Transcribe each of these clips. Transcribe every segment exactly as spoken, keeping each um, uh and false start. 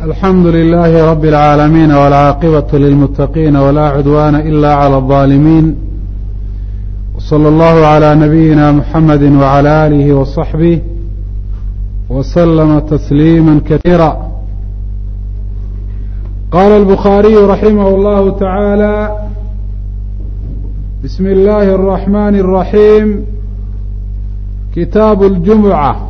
الحمد لله رب العالمين والعاقبة للمتقين ولا عدوان إلا على الظالمين، وصلى الله على نبينا محمد وعلى آله وصحبه وسلم تسليما كثيرا. قال البخاري رحمه الله تعالى: بسم الله الرحمن الرحيم. كتاب الجمعة.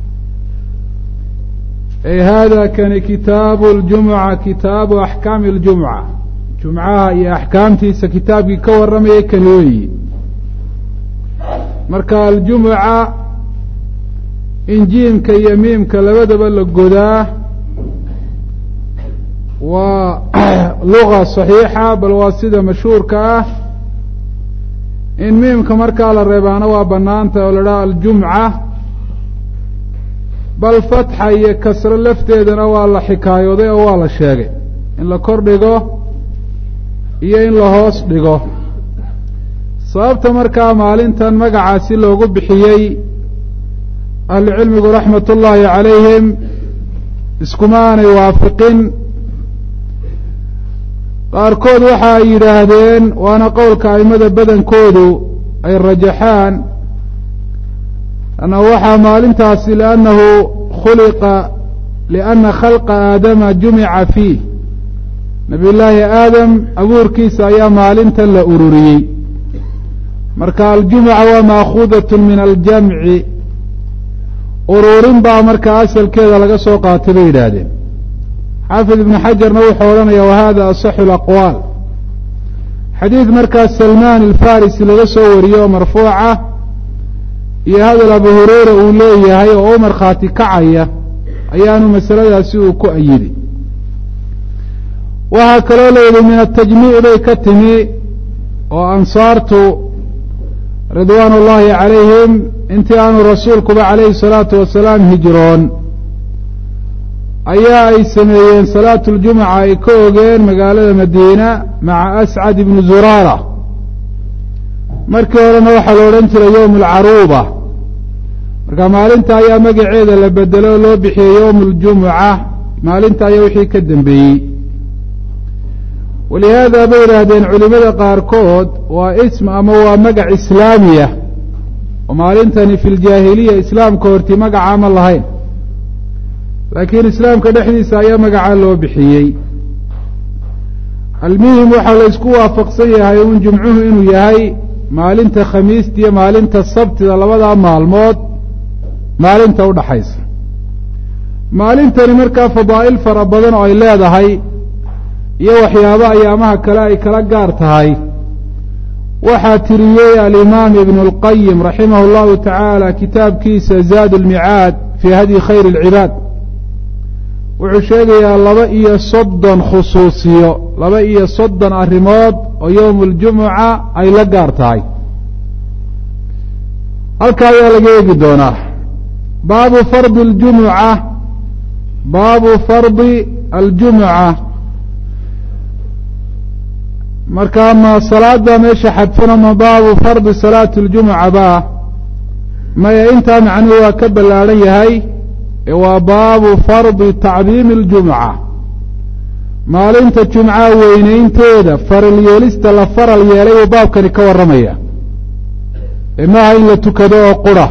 أي هذا كان كتاب الجمعة، كتاب أحكام الجمعة. جمعة هي أحكامتي كتابي كورمي كنوي مركا الجمعة إنجيم كيميم كلبد بالقداه ولغة صحيحة بالواسطة مشهور كاه إن ميم كمركا للريبانة وبنانتا ولراء الجمعة bal fatxa iyo kasro lafteedana waa la xikaayooday oo waa la sheegay in la kor dhigo iyo in la hoos dhigo. sababta markaa maalintan magacaasi loogu bixiyey ahlucilmigu raxmatullaahi calayhim iskuma aanay waafiqin. qaarkood waxa ay yidhaahdeen, waana qowlka aimada badankoodu ay rajaxaan, أنه waxaa maalintaasi لأnnahu khuliqa لأna khalqa aadama jumica fiih, nabiy llaahi aadam abuurkiisa ayaa maalintan la ururiyey. marka aljumca waa maakuudaة min aljamci, ururin baa markaa asalkeeda laga soo qaatay bay yidhaahdeen. xaafid ibn xajarna wuxuu odhanaya wahada aصxu اlaqwaal. xadiid markaa salmaan alfarisi laga soo wariyo oo marfuuca iyo hadal abu hureyra uu leeyahay oo u markhaati kacaya ayaanu masaladaasi uu ku ayidi. waxaa kaloo layidhi min atajmiic bay ka timi oo ansaartu ridwaan ullaahi calayhim intii aanu rasuulkuba calayhi salaatu wasalaam hijroon ayaa ay sameeyeen salaatu ljumca ay ka ogeen magaalada madiina maca ascad ibni zuraara. markii horena waxaa la odhan jiray yowm alcaruuba, marka maalinta ayaa magaceeda la bedelo oo loo bixiyey yowm aljumuca. maalinta ayaa wixii ka dambeeyey. walihaada bay yidhaahdeen culimada qaarkood waa ism ama waa magac islaamiya oo maalintani fi ljaahiliya islaamka horti magaca ma lahayn, laakiin islaamka dhexdiisa ayaa magacaa loo bixiyey. almuhim waxaa la isku waafaqsan yahay un jumcuhu inuu yahay maalinta khamiista iyo maalinta sabtida labadaa maalmood maalinta udhaxaysa. maalintani markaa fadaa'il fara badan oo ay leedahay iyo waxyaabo ayaamaha kale ay kala gaar tahay waxaa tiriyey alimaam ibnu اlqayim raximah اllahu tacaala kitaabkiisa zaad اlmicaad fii hadyi khayr اlcibaad. wuxuu sheegayaa laba iyo soddon khusuusiyo, laba iyo soddon arrimood oo yowm اljumuca ay la gaar tahay. halka ayaa laga eegi doonaa. baabu fardi اljumuca. baabu fardi aljumuca. markaa ma salaada meesha xadfuna ma baabu fardi salaati اljumuca ba maya, intaa macnuhu waa ka ballaadhan yahay. waa baabu fardi tacdiimi اljumca. maalinta jumca weynaynteeda faral yeelista la faral yeelay uu baabkani ka warramaya, maaha in la tukado oo qura.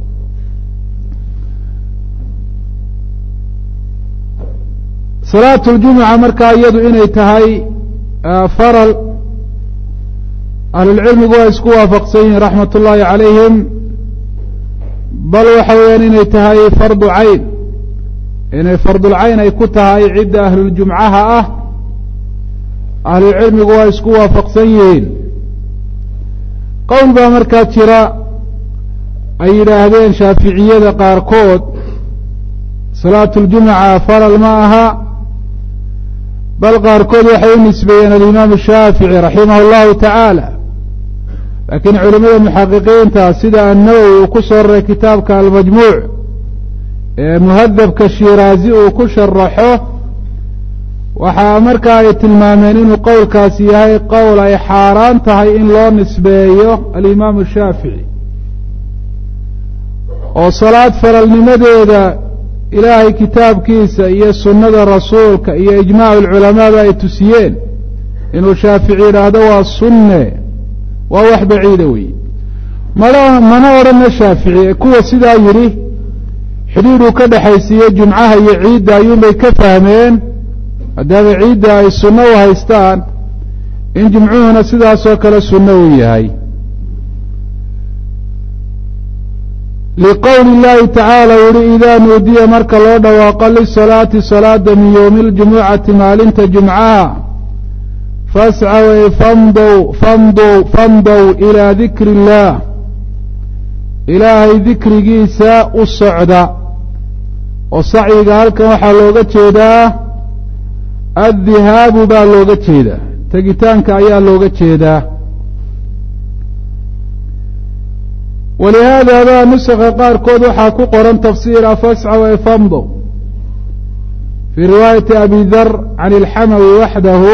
salaatu ljumuca markaa iyadu inay tahay faral ahlulcilmigu waa isku waafaqsan yihiin raxmat ullaahi calayhim, bal waxa weeyaan inay tahay fardu cayn, inay fardulcayn ay ku tahay cidda ahluljumcaha ah. ahlucilmigu waa isku waafaqsan yihiin. qowl baa markaa jira ay yidhaahdeen shaaficiyada qaarkood salaatu ljumuca faral ma aha, bal qaarkood waxay u nisbeeyeen alimaam shaafici raximah اllahu tacaala. laakiin culimada muxaqiqiinta sida annawowi uu ku soo raray kitaabka almajmuuc ee muhadabka shiraazi uu ku sharaxo, waxaa markaa ay tilmaameen inuu qowlkaasi yahay qowl ay xaaraan tahay in loo nisbeeyo alimaamu shaafici, oo salaad faralnimadeeda ilaahay kitaabkiisa iyo sunnada rasuulka iyo ijmaacu alculamaaba ay tusiyeen inuu shaafici yidhaahdo waa sunne waa wax baciida weeye mana mana odhanna shaafici kuwa sidaa yidhi xidhiidhuu ka dhexaysiiye jumcaha iyo ciidda ayuunbay ka fahmeen maadaama ciidda ay sunno u haystaan in jumcuhuna sidaasoo kale sunno u yahay liqowli اllahi tacaala wuhi idaa nuudiya marka loo dhawaaqo lisalaati salaada min yowmi اljumucati maalinta jumcaha fascaw ay famdow famdow famdow ilaa dikri اllah ilaahay dikrigiisa u socda oo sacyiga halkan waxaa looga jeedaa addihaabu baa looga jeedaa tegitaanka ayaa looga jeedaa walihaada baa nusakha qaarkood waxaa ku qoran tafsiira fascaw ay famdow fii riwaayati abi dar can ilxamawi waxdahu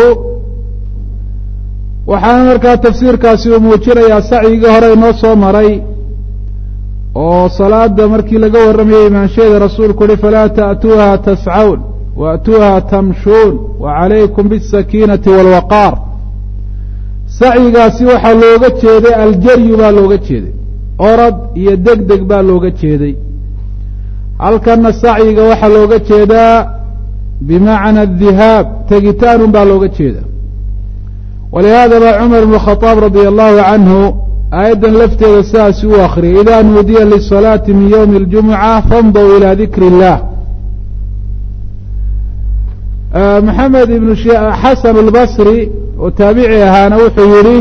waxaana markaa tafsiirkaasi uu muujinayaa sacyigii hore inoo soo maray oo salaada markii laga warramayay imaansheeda rasuulku uhi falaa ta'tuuha tascawn waأtuuha tamshuun wacalaykum biاsakiinati wاlwaqaar sacyigaasi waxaa looga jeeday aljaryu baa looga jeeday orad iyo deg deg baa looga jeeday halkanna sacyiga waxaa looga jeedaa bimacna adihaab tegitaanun baa looga jeeda walihaada baa cumar ibn khadaab radia allahu canhu aayaddan lafteeda sidaasi u akriyay idaa nuudiya lisalaati min ywmi اljumuca famdow ilaa dikri اllah maxamed ibnu xasan albasri oo taabici ahaana wuxuu yihi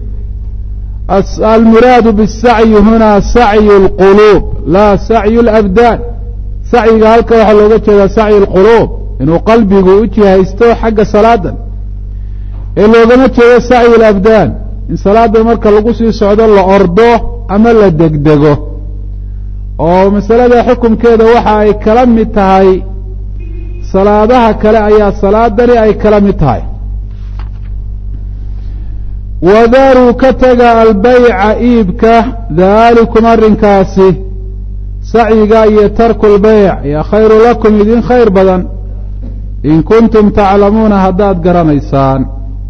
almuraadu bالsacyi huna sacyu اlquluub laa sacyu اlabdaan sacyiga halka waxaa looga jeedaa sacyu اlquluub inuu qalbigu u jihaysto xagga salaadan ee loogama jeedo sacyu اlabdaan in salaada marka lagu sii socdo la ordo ama la degdego oo masalada xukumkeeda waxa ay kala mid tahay salaadaha kale ayaa salaadani ay kala mid tahay wadaruu ka taga albayca iibka daalikum arrinkaasi sacyiga iyo tarku lbayc yaa khayru lakum idin khayr badan in kuntum taclamuuna haddaad garanaysaan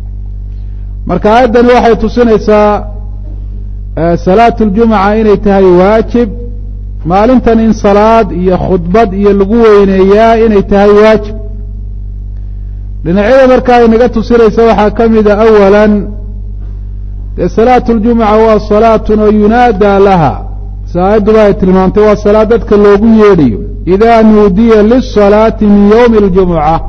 marka aayaddani waxay tusinaysaa salaatu ljumuca inay tahay waajib maalintan in salaad iyo khudbad iyo lagu weyneeyaa inay tahay waajib dhinacyada marka ay naga tusinaysa waxaa ka mida awalan dee salaatu ljumuca waa salaatun oo yunaadaa laha si aayadduba ay tilmaamtay waa salaad dadka loogu yeedhayo idaa nuudiya lisalaati min ywmi اljumuca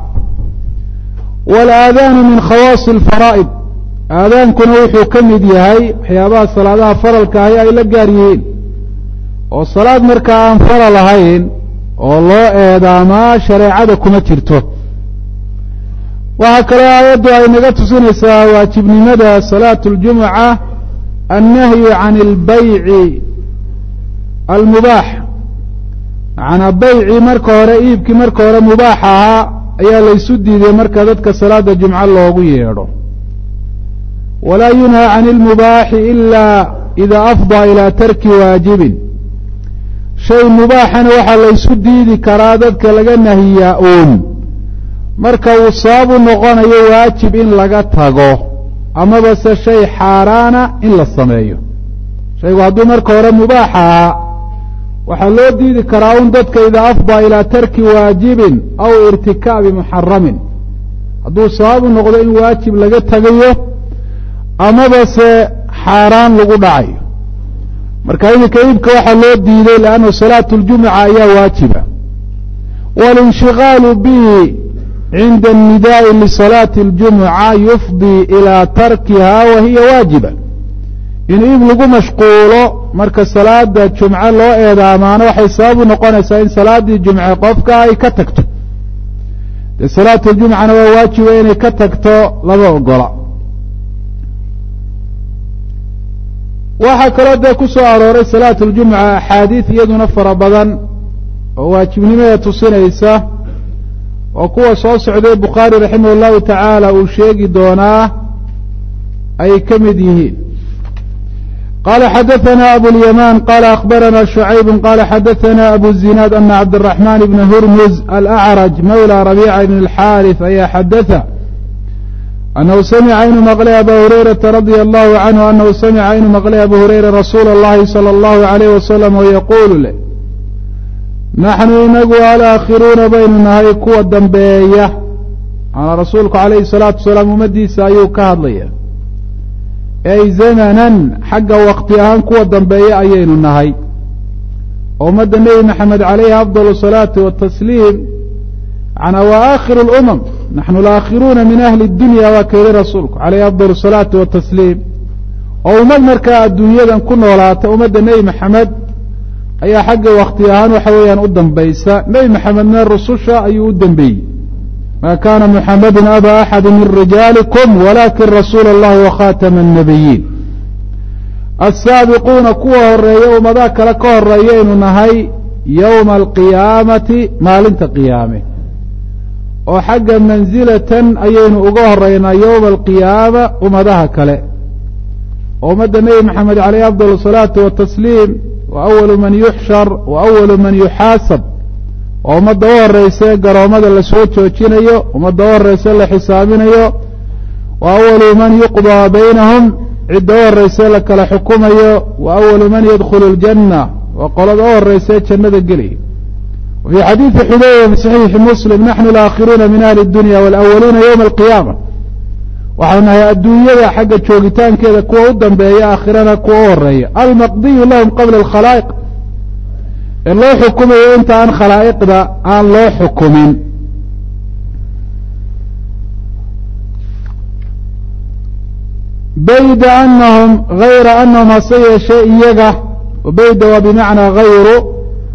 wاlaadaanu min khawaasi اlfaraa'id aadaankuna wuxuu ka mid yahay waxyaabaha salaadaha faralka ahi ay la gaar yihiin oo salaad markaa aan faral ahayn oo loo eedaamaa shareecada kuma jirto waxaa kaloo aayaddu ay naga tusinaysaa waajibnimada salaatu اljumuca annahyu can اlbayci almubaax macanaa baycii marka hore iibkii marka hore mubaax ahaa ayaa laysu diiday marka dadka salaada jumco loogu yeedho walaa yunhaa can اlmubaaxi ila ida afdaa ilaa tarki waajibin shay mubaaxana waxaa laysu diidi karaa dadka laga nahiyaa uun marka uu sabab u noqonayo waajib in laga tago amaba se shay xaaraana in la sameeyo shaygu hadduu marka hore mubaax ahaa waxaa loo diidi karaa un dadka idaa afdaa ilaa tarki waajibin aw irtikaabi muxaramin hadduu sabab u noqdo in waajib laga tagayo amaba se xaaraan lagu dhacayo marka iminka iibka waxaa loo diiday lianna salaatu اljumuca ayaa waajiba wاlinshigaalu bihi cinda الnidaaءi lisalaati اljumuca yufdii ilaa tarkiha wa hiya waajiba in iib lagu mashquulo marka salaada jumce loo eedaamaano waxay sabab u noqonaysaa in salaadii jumce qofka ay ka tagto dee salaatu ljumcana waa waajiba inay ka tagto lama ogola waxaa kaloo dee ku soo arooray salaatu اljumuca axaadiid iyaduna fara badan oo waajibnimada tusinaysa oo kuwa soo socday bukhaari raximah اllahu tacaala uu sheegi doonaa ay ka mid yihiin قال حدثنا أبو اليمان قال أخبرنا شعيب قال حدثنا أبو الزناد أن عبد الرحمن بن هرمز الأعرج مولى ربيعة بن الحارث أي حدث أنه سمع عين مغلى أبا هريرة رضي الله عنه أنه سمع عين مغلى أبا هريرة رسول الله صلى الله عليه وسلم ويقول له نحن إنقوا الآخرون بيننا هيكوا الدنبية على رسولك عليه الصلاة والسلام ومدي سايوك هذلية أي زمنا حق وقتها كوا الدنبية أيين النهي ومد النبي محمد عليه أفضل الصلاة والتسليم عن وآخر الأمم نحن الآخرون من أهل الدنيا وكيل رسولك عليه أفضل الصلاة والتسليم ومد مركا الدنيا كنا ولا ومد النبي محمد أي حق وقتها وحويا قدام بيسا نبي محمد من الرسول أي قدام بي ما كان محمد أبا أحد من رجالكم ولكن رسول الله وخاتم النبيين السابقون كوه الرئي وما ذاك لكوه الرئيين نهي يوم القيامة ما لنت قيامه وحق منزلة أيين أقوه الرئينا يوم القيامة وما ذاك له ومد النبي محمد عليه أفضل الصلاة والتسليم وأول من يحشر وأول من يحاسب وما الدوار رئيسي قرامد اللي سوتش وشينيو وما الدوار رئيسي اللي حسابينيو وأول من يقضى بينهم الدوار رئيسي لك لحكوميو وأول من يدخل الجنة وقال الدوار رئيسي جنة القلي وفي حديث حذيفة في صحيح مسلم نحن الآخرون من أهل الدنيا والأولون يوم القيامة وحنا الدنيا حق شوقتان كذا كوا قدام بيا آخرنا كوا ورية المقضي لهم قبل الخلائق الله حكمه انت عن خلائق ذا عن الله حكمين بيد أنهم غير أنهم أصي شيء يقع وبيد وبمعنى غيره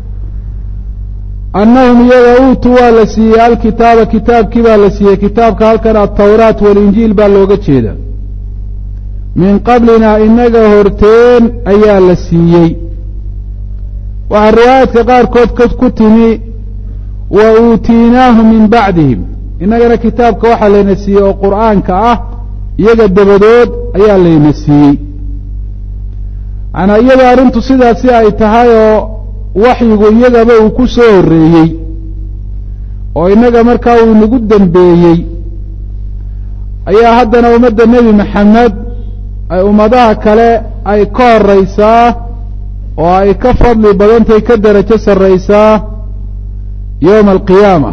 أنهم يغوتوا لسي الكتاب كتاب كبا لسي كتاب كالكنا التوراة والإنجيل باللوغة شيدا من قبلنا إنك هرتين أيا لسيي والرواية قال كود كود كتني وأوتيناه من بعدهم إنك كتاب كوحا لنسي وقرآن كأه يجد دبدود أيا لنسي أنا إيجا أرنت سيدا سيئة تهايو waxyigu iyagaba uu ku soo horreeyey oo inaga markaa uu nagu dambeeyey ayaa haddana ummadda nebi maxamed ay ummadaha kale ay ka horraysaa oo ay ka fadli badantay ka darajo sarraysaa yowma alqiyaama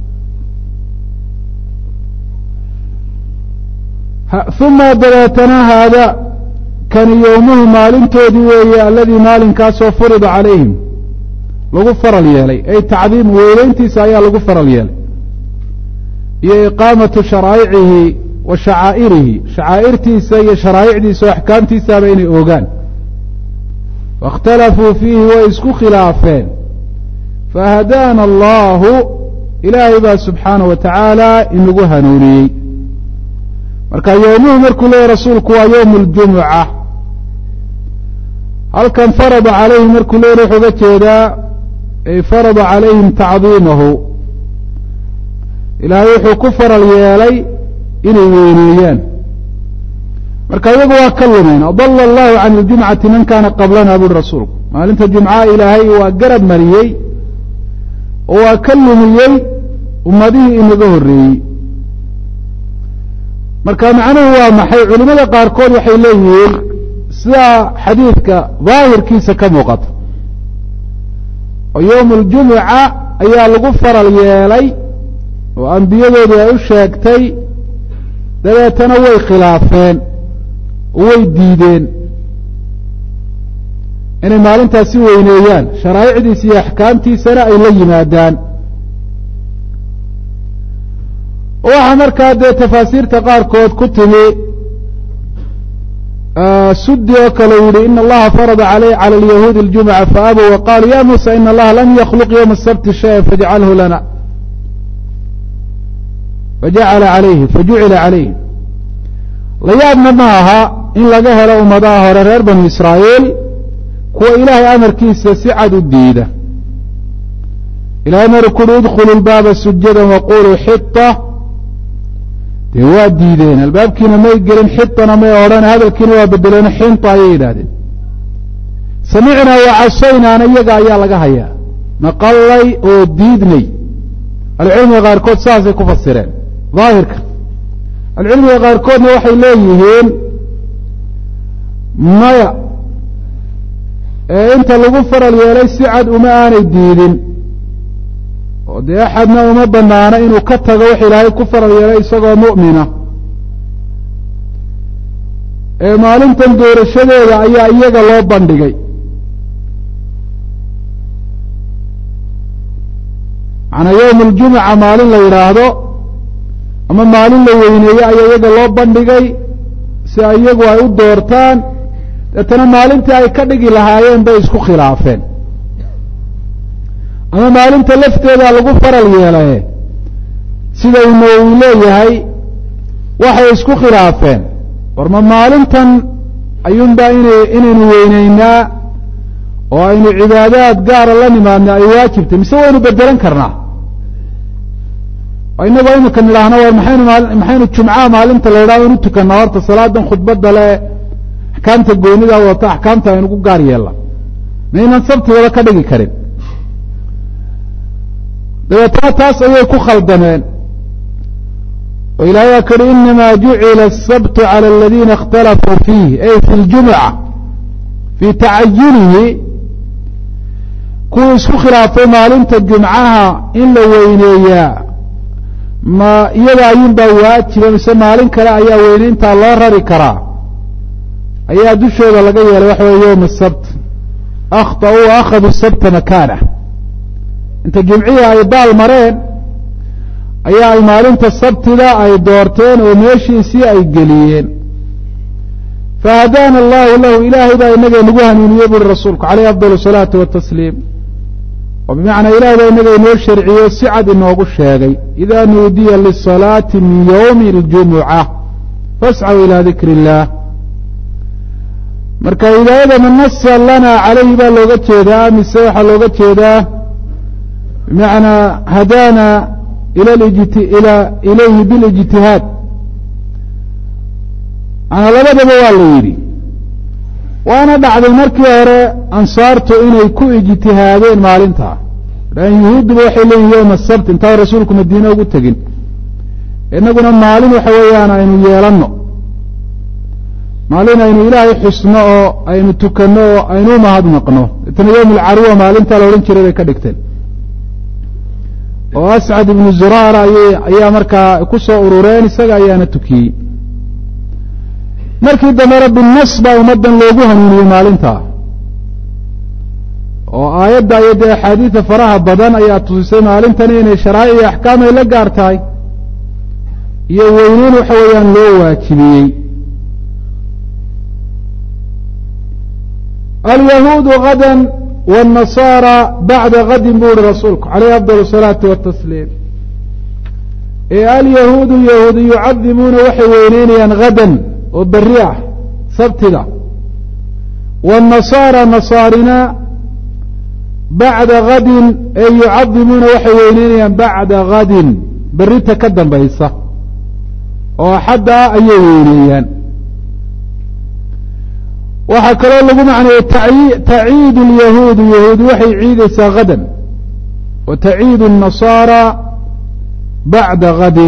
uma dabeetana haada kan yowmuhu maalintoodii weeye alladii maalinkaasoo furida calayhim lagu faral yeelay ay tacdiim weynayntiisa ayaa lagu faral yeelay iyo iqaamatu sharaa'icihi wa shacaa'irihi shacaa'irtiisa iyo sharaa'icdiisa oo axkaamtiisaaba inay ogaan waاkhtalafuu fiihi way isku khilaafeen fahadaana allahu ilaahay baa subxaanaه wa tacaala inagu hanuuniyey marka yowmuhu markuu leeyahy rasuulku waa yowm اljumuca halkan farada calayhi markuu leeyahy wuxuu uga jeedaa ay farada calayhim tacdiimahu ilaahay wuxuu ku faral yeelay inay weyneeyaan marka iyagu waa ka lumeen adala allahu can iljumcati man kaana qablana buri rasuulku maalinta jumcaha ilaahay waa garab mariyey oo waa ka lumiyey ummadihii inaga horreeyey marka macnuhu waa maxay culimada qaarkood waxay leeyihiin sidaa xadiidka daahirkiisa ka muuqata oo yowm اljumuca ayaa lagu faral yeelay oo ambiyadoodu ay u sheegtay dabeetana way khilaafeen oo way diideen inay maalintaasi weyneeyaan sharaa'icdiisa iyo axkaamtiisana ay la yimaadaan waxaa markaa dee tafaasiirta qaarkood ku timi sudi oo kale u yihi in allaha farada calى alyahuudi اljumca faabuu waqaaluu ya musa in allaha lam ykluq ywma الsabti shaya fajcalhu lana fajacala alayhi fajucila calayhi la yaabna ma aha in laga helo ummadaha hore reer banu israa'iil kuwa ilaahay amarkiisa si cad u diida ilahay mar kuri idkhulu lbaaba sujada waquluu xita dee waa diideen albaabkiina may gelin xitana may odhan hadalkiina waa bedeleen xinta ayay yidhahdeen samicnaa wacasaynaana iyaga ayaa laga hayaa maqallay oo diidnay ahlucilmiga qaarkood saasay ku fasireen daahirka ahlucilmiga qaarkoodna waxay leeyihiin maya ee inta lagu faral yeelay si cad uma aanay diidin oo dee axadna uma banaano inuu ka tago wax ilaahay ku faral yeelay isagoo mu'mina ee maalintan doorashadeeda ayaa iyaga loo bandhigay macnaa yowm aljumuca maalin la yidhaahdo ama maalin la weyneeye ayaa iyaga loo bandhigay si ay iyagu ay u doortaan deetana maalintii ay ka dhigi lahaayeen bay isku khilaafeen ama maalinta lafteeda lagu faral yeelaye sida uu nawowi leeyahay waxay isku khilaafeen war ma maalintan ayuunbaa ina inaynu weyneynaa oo aynu cibaadaad gaara la nimaadna ay waajibtay mise waynu bedelan karnaa inagu imika nidhaahno war maxaynu maxaynu jumcaha maalinta la yidhahdo inu tukanaa horta salaadan khudbadda le axkaamta goonida wata axkaamta aynu ku gaar yeella ma inaan sabtigaba ka dhigi karin dabeetana taas ayay ku khaldameen oo ilahay waa kari inama jucila الsabtu calى اladina اkhtalafuu fiih ay fi اljumca fii tacayunihi kuwii isku khilaafay maalinta jumcaha in la weyneeyaa ma iyada ayuun baa waajiba mise maalin kale ayaa weyneyntaa loo rari karaa ayaa dushooda laga yeelay waxa wey yowm الsabt akhطأuu waakhaduu sabta makaanah inta jumcihii ay baal mareen ayaa ay maalinta sabtida ay doorteen oo meeshiisii ay geliyeen fahadaana allahu lahu ilaahay baa inaga nagu hanuuniyey buri rasuulku calayhi afdal الsalaatu watasliim oo bimacnaa ilahay baa inaga inoo sharciyo si cad inoogu sheegay ida nuudiya lisalaati min ywmi اljumuca fascaw ilى dikri اllah marka hidaayada manasa lana calayhi baa looga jeedaa mise waxaa looga jeedaa bimacnaa hadaana ila ila ilayhi bilijtihaad manaa labadaba waa la yidhi waana dhacday markii hore ansaartu inay ku ijtihaadeen maalintaa an yuhuudduba waxay leeyihin yowma asabt intaan rasuulku madiine ugu tegin inaguna maalin waxa weeyaan aynu yeelanno maalin aynu ilaahay xusno oo aynu tukanno oo aynu umahadnaqno itna yowm alcaruwa maalintaa la odhan jiray bay ka dhigteen oo ascad ibnu zuraara ayay ayaa markaa ku soo urureen isaga ayaana tukiyey markii dambena binnas baa ummaddan loogu hanuuniyey maalintaa oo aayadda iyo dee axaadiida faraha badan ayaa tusisay maalintani inay sharaa'ic iyo axkaam ay la gaar tahay iyo weyneyn waxa weeyaan loo waajibiyey alyahuudu gadan wالnasaara bacda gadin bu uhi rasuulku calayhi afdal الsalaati watasliim ee alyahuudu yahuudi yucadimuuna waxay weyneynayaan gadan oo beri ah sabtida wالnasaara nasaarina bacda gadin ee yucadimuuna waxay weyneynayaan bacda gadin berita ka dambaysa oo axadda ah ayay weyneeyaan waxaa kaloo lagu macneeyey taciid اlyahuudi yahuudi waxay ciidaysaa gadan wa taciid الnasaara bacda gadin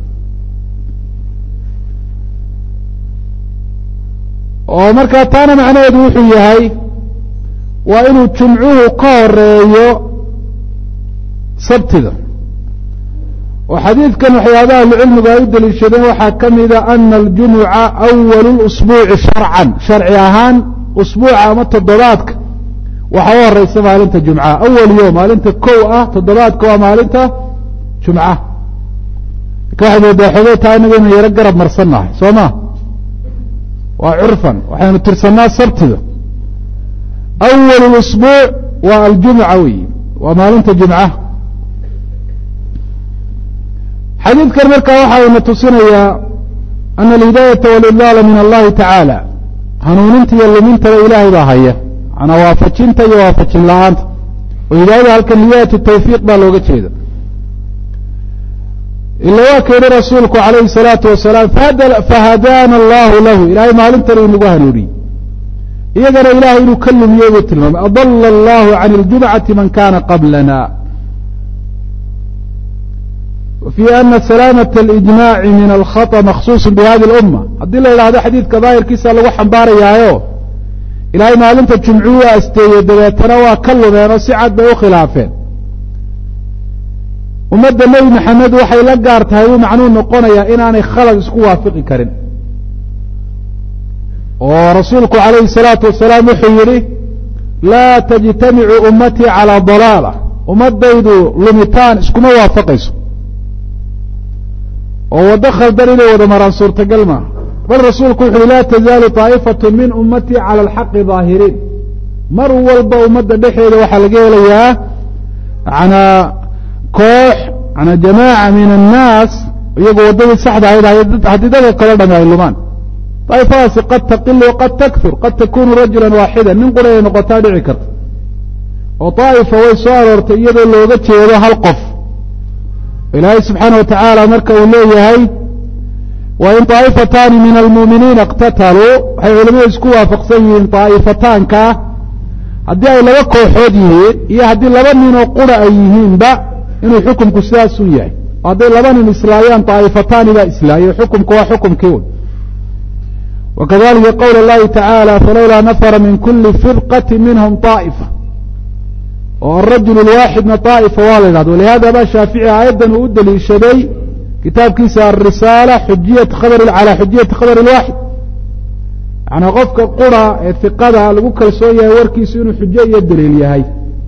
oo markaa taana macnaheedu wuxuu yahay waa inuu jumcuhu ka horeeyo sabtida oo xadiidkan waxyaabaha ahlucilmigu ay u daliishadeen waxaa ka mida ana aljumuca awal اsbuuci sharcan sharci ahaan usbuuca ama toddobaadka waxaa u horeysa maalinta jumcaha awal yom maalinta kow ah toddobaadka waa maalinta jumca marka waxay moodaa xogey taa inaga ina yaro garab marsannahay soo ma waa curfan waxaynu tirsanaa sabtida awal اsbuuc waa aljumca wey waa maalinta jumca xadiidkan markaa waxa ina tusinayaa ana alhidaayata walidlaala min allahi tacaala hanuuninta iyo lumintaba ilaahay baa haya manaa waafajinta iyo waafajin la-aanta oo hidaayada halkan hidaayatu tawfiiq baa looga jeeda ila waa ka yihi rasuulku calayhi الsalaatu wasalaam fahadaana allahu lahu ilaahay maalintan uu nagu hanuuniyey iyagana ilahay inuu ka lumiyey buu tilmaamay adala allahu can اljumcati man kana qablana وفي أن سلامة الإجماع من الخطأ مخصوص بهذه الأمة haddii la idhahdo xadiidka daahirkiisa lagu xambaarayaayo ilahay maalinta jumcuhu asteeye dabeetana waa ka lumeen oo si cad bay u khilaafeen ummadda nebi maxamed waxay la gaar tahay buu macnuu noqonayaa inaanay khalad isku waafiqi karin oo rasuulku calayhi الsalaatu wasalaam wuxuu yihi laa tajtamicu ummatii calىa ضalaalة ummadaydu lumitaan iskuma waafaqayso oo waddo khaldan inay wada maraan suurtagal maaha bal rasuulku wuxu uhi laa tazaalu طaa'ifaة min ummatii calى اlxaqi ظaahiriin mar walba ummadda dhexeeda waxaa laga helayaa manaa koox manaa jamaaca min الnaas iyagoo waddadii saxda ahayd haddii dadka kalo dhami ay lumaan daa'ifadaasi qad taqilu waqad takfur qad takunu rajula waaxida nin qura ay noqotaa dhici karta oo طaa'ifa way soo aroortay iyadoo looga jeedo hal qof ilaahay subxaana wa tacaala marka uu leeyahay wain طaa'ifataani min almuuminiina اqtataluu waxay culamadu isku waafaqsan yihiin طaa'ifataanka haddii ay laba kooxood yihiin iyo haddii laba ninoo qura ay yihiinba inuu xukumku sidaasun yahay oo hadday laba nin islaayaan طaa'ifataani baa islaayay xukumku waa xukumkii un wakadalika qowla اllahi tacaala falowlaa nafara min kuli firqati minhm طaa'ifa oo alrajul اlwaaxidna طaa'ifa waa la yidhahdo walihada ba shaafici aayaddan uu u daliishaday kitaabkiisa alrisaala xujiyat khabr calى xujiyati khabr اlwaaxid yanaa qofka qura ee hiqada lagu kalsoon yahay warkiisu inuu xujo iyo daliil yahay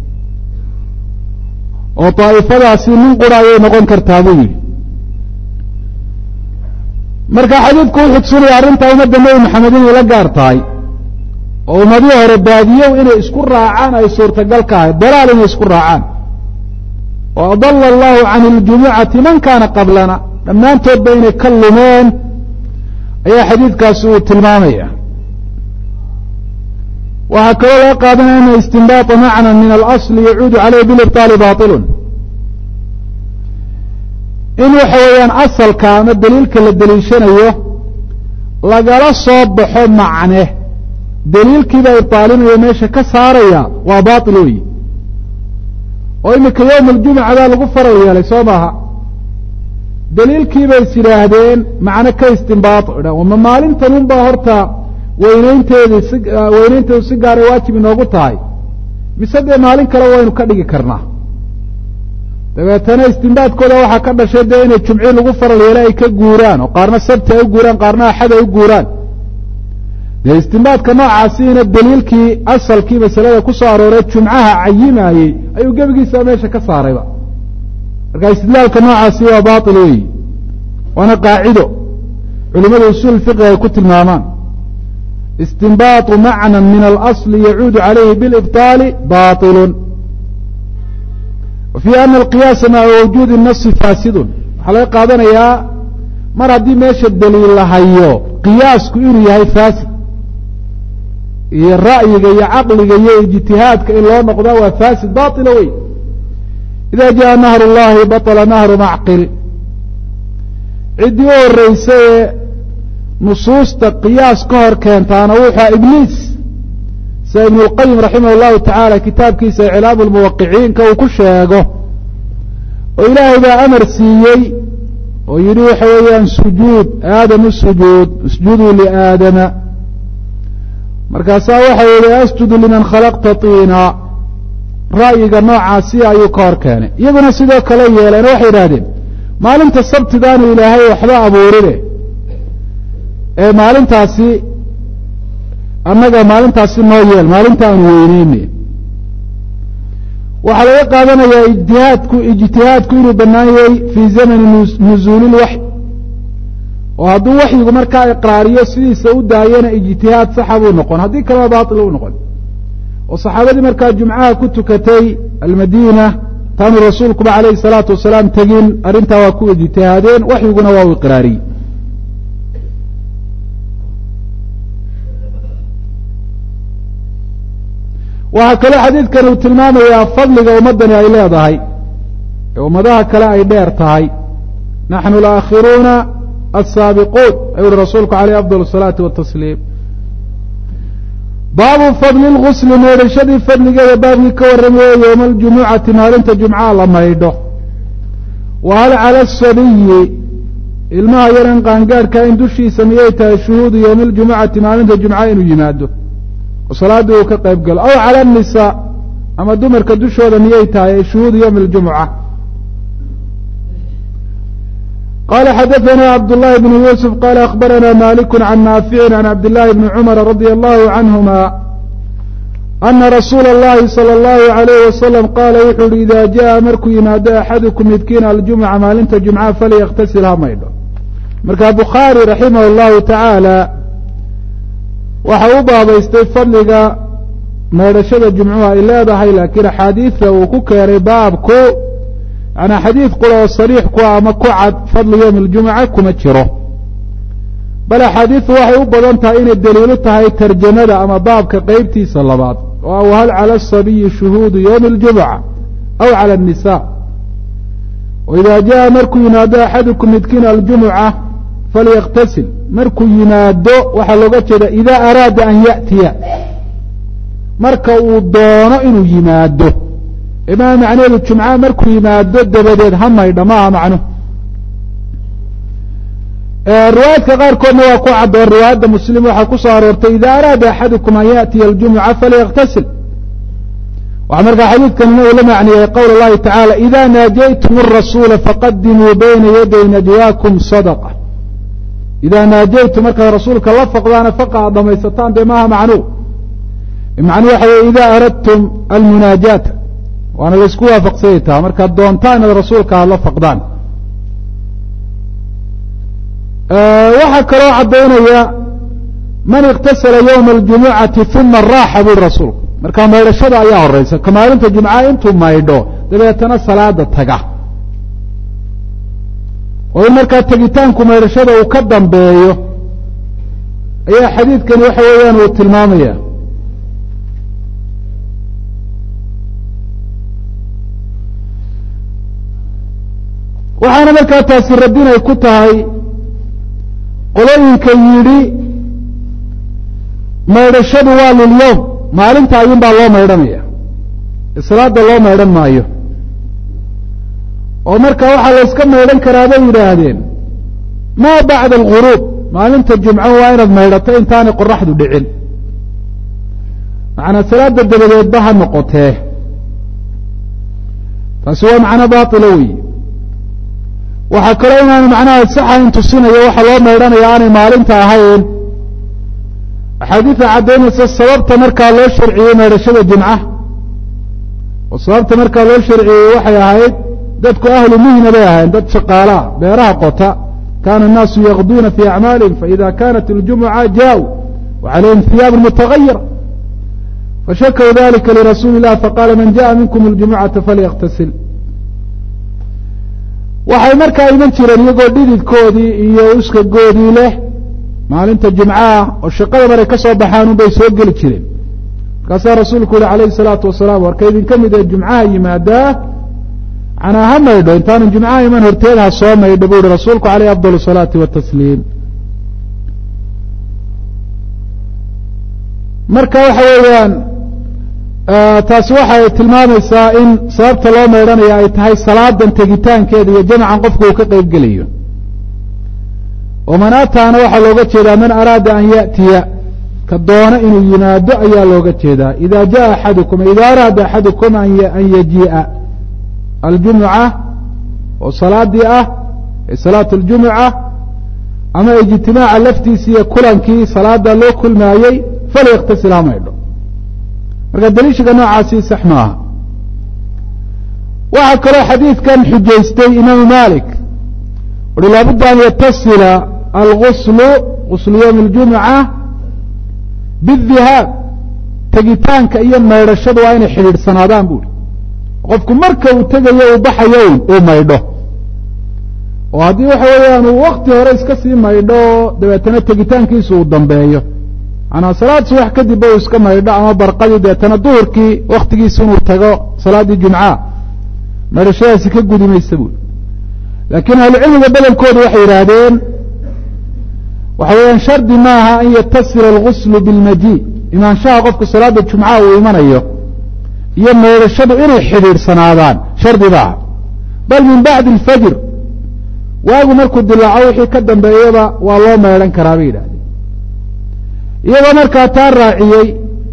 oo طaa'ifadaasi nin qura ayay noqon kartaa buu yidhi marka xadiidku wuxuu tusinaya arrintaa ummadda nebi maxamed inay la gaar tahay oo ummadihii hore baadiyow inay isku raacaan ay suurtagal ka ahay dalaal inay isku raacaan oo adala allahu can اljumucati man kana qablana dhammaantoodba inay ka lumeen ayaa xadiidkaasi uu tilmaamaya waxaa kaloo laga qaadanaya ana istinbaطa macna min alasl yacuudu caleyh bilibطaali baطilun in waxa weeyaan asalka ama daliilka la deliishanayo lagala soo baxo macne daliilkiiba ibطaalinayo meesha ka saaraya waa baطil weyi oo imika yowm اljumca baa lagu faral yeelay soo maaha daliilkii bay is yidhaahdeen macno ka istinbaaط ma maalintan un baa horta weyneynteedi si weyneynteedu si gaaray waajib inoogu tahay mise dee maalin kale waynu ka dhigi karnaa dabeetana istinbaadkooda waxaa ka dhashay dee inay jumci lagu faral yeelay ay ka guuraan oo qaarna sabti ay u guuraan qaarna axad ay u guuraan dee istinbaadka noocaasiina daliilkii asalkii masalada ku soo arooray jumcaha cayimaayey ayuu gebigiisaba meesha ka saarayba marka istidlaalka noocaasi waa baطil weyi waana qaacido culimada usuul fiqi ay ku tilmaamaan istinbaaطu macna min alasli yacuudu calayhi bilibطaali baطilu wa fii ana alqiyaasa maca wujuudi الnasi faasidun waxaa laga qaadanayaa mar haddii meesha daliil la hayo qiyaasku inuu yahay faasid iyo ra'yiga iyo caqliga iyo ijtihaadka in loo noqdaa waa faasid baطila wey ida jaءa nahr اllahi baطla nahru macqil ciddii u horeysa ee nusuusta qiyaas ka hor keentaana wuxua ibliis sida ibn اlqayim raximah اllahu taعala kitaabkiisa iclaam اlmuwaqiciinka uu ku sheego oo ilaahay baa amar siiyey oo yidhi waxa weeyaan sujuud aadamu sujuud isjuduu liaadama markaasaa waxa yihi asjudu liman khalaqta tiina ra'yiga noocaasi ayuu ka hor keenay iyaguna sidoo kale yeeleen waxay yidhahdeen maalinta sabtidaanu ilaahay waxba abuurine ee maalintaasi annaga maalintaasi noo yeel maalinta aan weyneyne waxaa laga qaadanayaa ijtihaadku ijtihaadku inuu bannaan yahay fii zamani nuzuuli lwaxy oo hadduu waxyigu markaa iqraariyo sidiisa u daayana ijtihaad saxa buu noqon haddii kaleba baatil u noqon oo saxaabadii markaa jumcaha ku tukatay almadiina taanu rasuulkuba calayhi salaatu wasalaam tegin arrintaa waa ku ijtihaadeen waxyiguna waa u iqraariyey waxaa kaloo xadiidkan uu tilmaamayaa fadliga ummaddani ay leedahay ee ummadaha kale ay dheer tahay naxnu alaakhiruuna alsaabiquun ayuu uhi rasuulku caleyh afdal الsalaati watasliim baabu fadli lgusli maydhashadii fadligeeda baabkii ka warramaye yowma aljumucati maalinta jumcaha la maydho wa hal cala asabiyi ilmaha yaran qaangaadhka in dushiisa miyay tahay shuhuudu yowmi aljumucati maalinta jumca inuu yimaado oo salaadii uu ka qayb galo aw cala annisaa ama dumarka dushooda miyay tahay shuhuudu yowmi aljumuca qala xadaثna cabdالlahi bn yusuf qala akhbarana malik can naafici can cabdالlahi bni cumar radي allahu canهuma ana rasuula اllahi salى اllahu عalayh wasalam qaala wuxuu uhi ida jaءa markuu yimaado axadukum midkiin aljumca maalinta jumca falyaktasil ha maydho marka bukhaari raximah اllahu tacaala waxa u baabaystay fadliga maydhashada jumcuhu ay leedahay laakiin axaadiida uu ku keenay baabku yanaa xadiid qura oo sariix ku ama ku cad fadli yowmi aljumuca kuma jiro bal axaadiidu waxay u badan tahay inay daliilu tahay tarjamada ama baabka qeybtiisa labaad oo aw hal cala asabiyi shuhuudu yowmi aljumuca aw cala annisaa wa idaa jaa markuu yimaado axadukum midkiin aljumuca falyaktasil markuu yimaado waxaa looga jeeda idaa araada an ya'tiya marka uu doono inuu yimaado imaa macnaheedu jumca markuu yimaado dabadeed ha maydha maaha macnuhu riwaayadka qaarkoodna waa ku caddoon riwaayadda muslim waxaa ku soo aroortay ida araada axadukum an yaأtiya aljumuca falyaktasil waxaa markaa xadiidkanina uu la macniyey qowl اllahi tacaala ida naajaytum الrasuula faqadimuu bayna yaday najwaakum sadqa ida naajaytum markaad rasuulka la faqdaana faqa aad dhamaysataan dee maaha macnuhu macnuhu waxa weye ida aradtum almunaajaata waana la isku waafaqsanyay taha markaad doontaan inaad rasuulka aad la faqdaan waxaa kaloo caddaynaya man iktasala yowma aljumucati uma raaxa buri rasuulku markaa maydhashada ayaa horeysa ka maalinta jumca intuu maydho dabeetana salaada taga oo in markaa tegitaanku maydhashada uu ka dambeeyo ayaa xadiidkani waxa weeyaan uu tilmaamaya waxaana markaa taasi radin ay ku tahay qolooyinka yidhi maydhashadu waa lilyowm maalinta ayuun baa loo maydhanaya salaada loo maydhan maayo oo marka waxaa la yska maydhan karaa bay yidhaahdeen maa bacda alguruub maalinta jumco waa inaad maydhato intaanay qoraxdu dhicin macnaa salaada dabadeedba ha noqotee taasi waa macno baatila weyi waxaa kaloo inaanu macnaha saxayn tusinayo waxa loo maydhanaya aanay maalinta ahayn axaadiida caddaynaysa sababta markaa loo sharciyey maydhashada jumca oo sababta markaa loo sharciyey waxay ahayd dadku ahlu mihna bay ahayn dad shaqaalaah beeraha qota kaana الnaasu yakduuna fii acmaalihim faida kanat اljumuca jaaءu وcalayhim hiyaab mutagayira fashakw dalika lirasuuli الlah faqala man jaءa minkum اljumucata falyaktasil waxay markaa iman jireen iyagoo dhididkoodii iyo uskagoodii leh maalinta jumcaah oo shaqada maray ka soo baxaan un bay soo geli jireen markaasaa rasuulku yihi calayhi الsalaatu wasalaam warka idinka mid ee jumcaha yimaadaa manaa ha maydho intaanan jumcaha iman horteed ha soo maydho buu yihi rasuulku caleyh afضal الsalaati watasliim marka waxa weeyaan taasi waxay tilmaamaysaa in sababta loo maydhanaya ay tahay salaadan tegitaankeeda iyo jamcan qofku uu ka qeyb gelayo oo man ataana waxaa looga jeedaa man araada an ya'tiya ka doona inuu yimaado ayaa looga jeedaa ida jaءa axadukum ida araada axadukum an yajii'a aljumuca oo salaadii ah salaat اljumuca ama ijtimaaca laftiisi iyo kulankii salaada loo kulmaayey falyaktasil ha maydho marka daliishiga noocaasi sax maaha waxaa kaloo xadiidkan xujaystay imaamu malik uhi laabudda an yatasila alguslu guslu ywmi اljumuca biاdihaab tegitaanka iyo maydhashadu waa inay xidhiidhsanaadaan bu uhi qofku marka uu tegayo uu baxayo uu maydho oo haddii waxa weeyaan uu wakti hore iska sii maydho dabeetana tegitaankiisu uu dambeeyo manaa salaad subax kadib ba uu iska maydho ama barqadii deetana duhurkii waktigiisa inuu tago salaaddii jumca maydhashadaasi ka gudi maysa buui laakiin ahlucilmiga badankoodu waxay yidhaahdeen waxa weeyaan shardi maaha an yatasila alguslu bilmaji imaanshaha qofku salaada jumcaha uu imanayo iyo meedhashadu inay xidhiidhsanaadaan shardi baaha bal min bacdi alfajr waagu markuu dilaaco wixii ka dambeeyaba waa loo meedhan karaa bay yidhahdeen iyagoo markaa taa raaciyey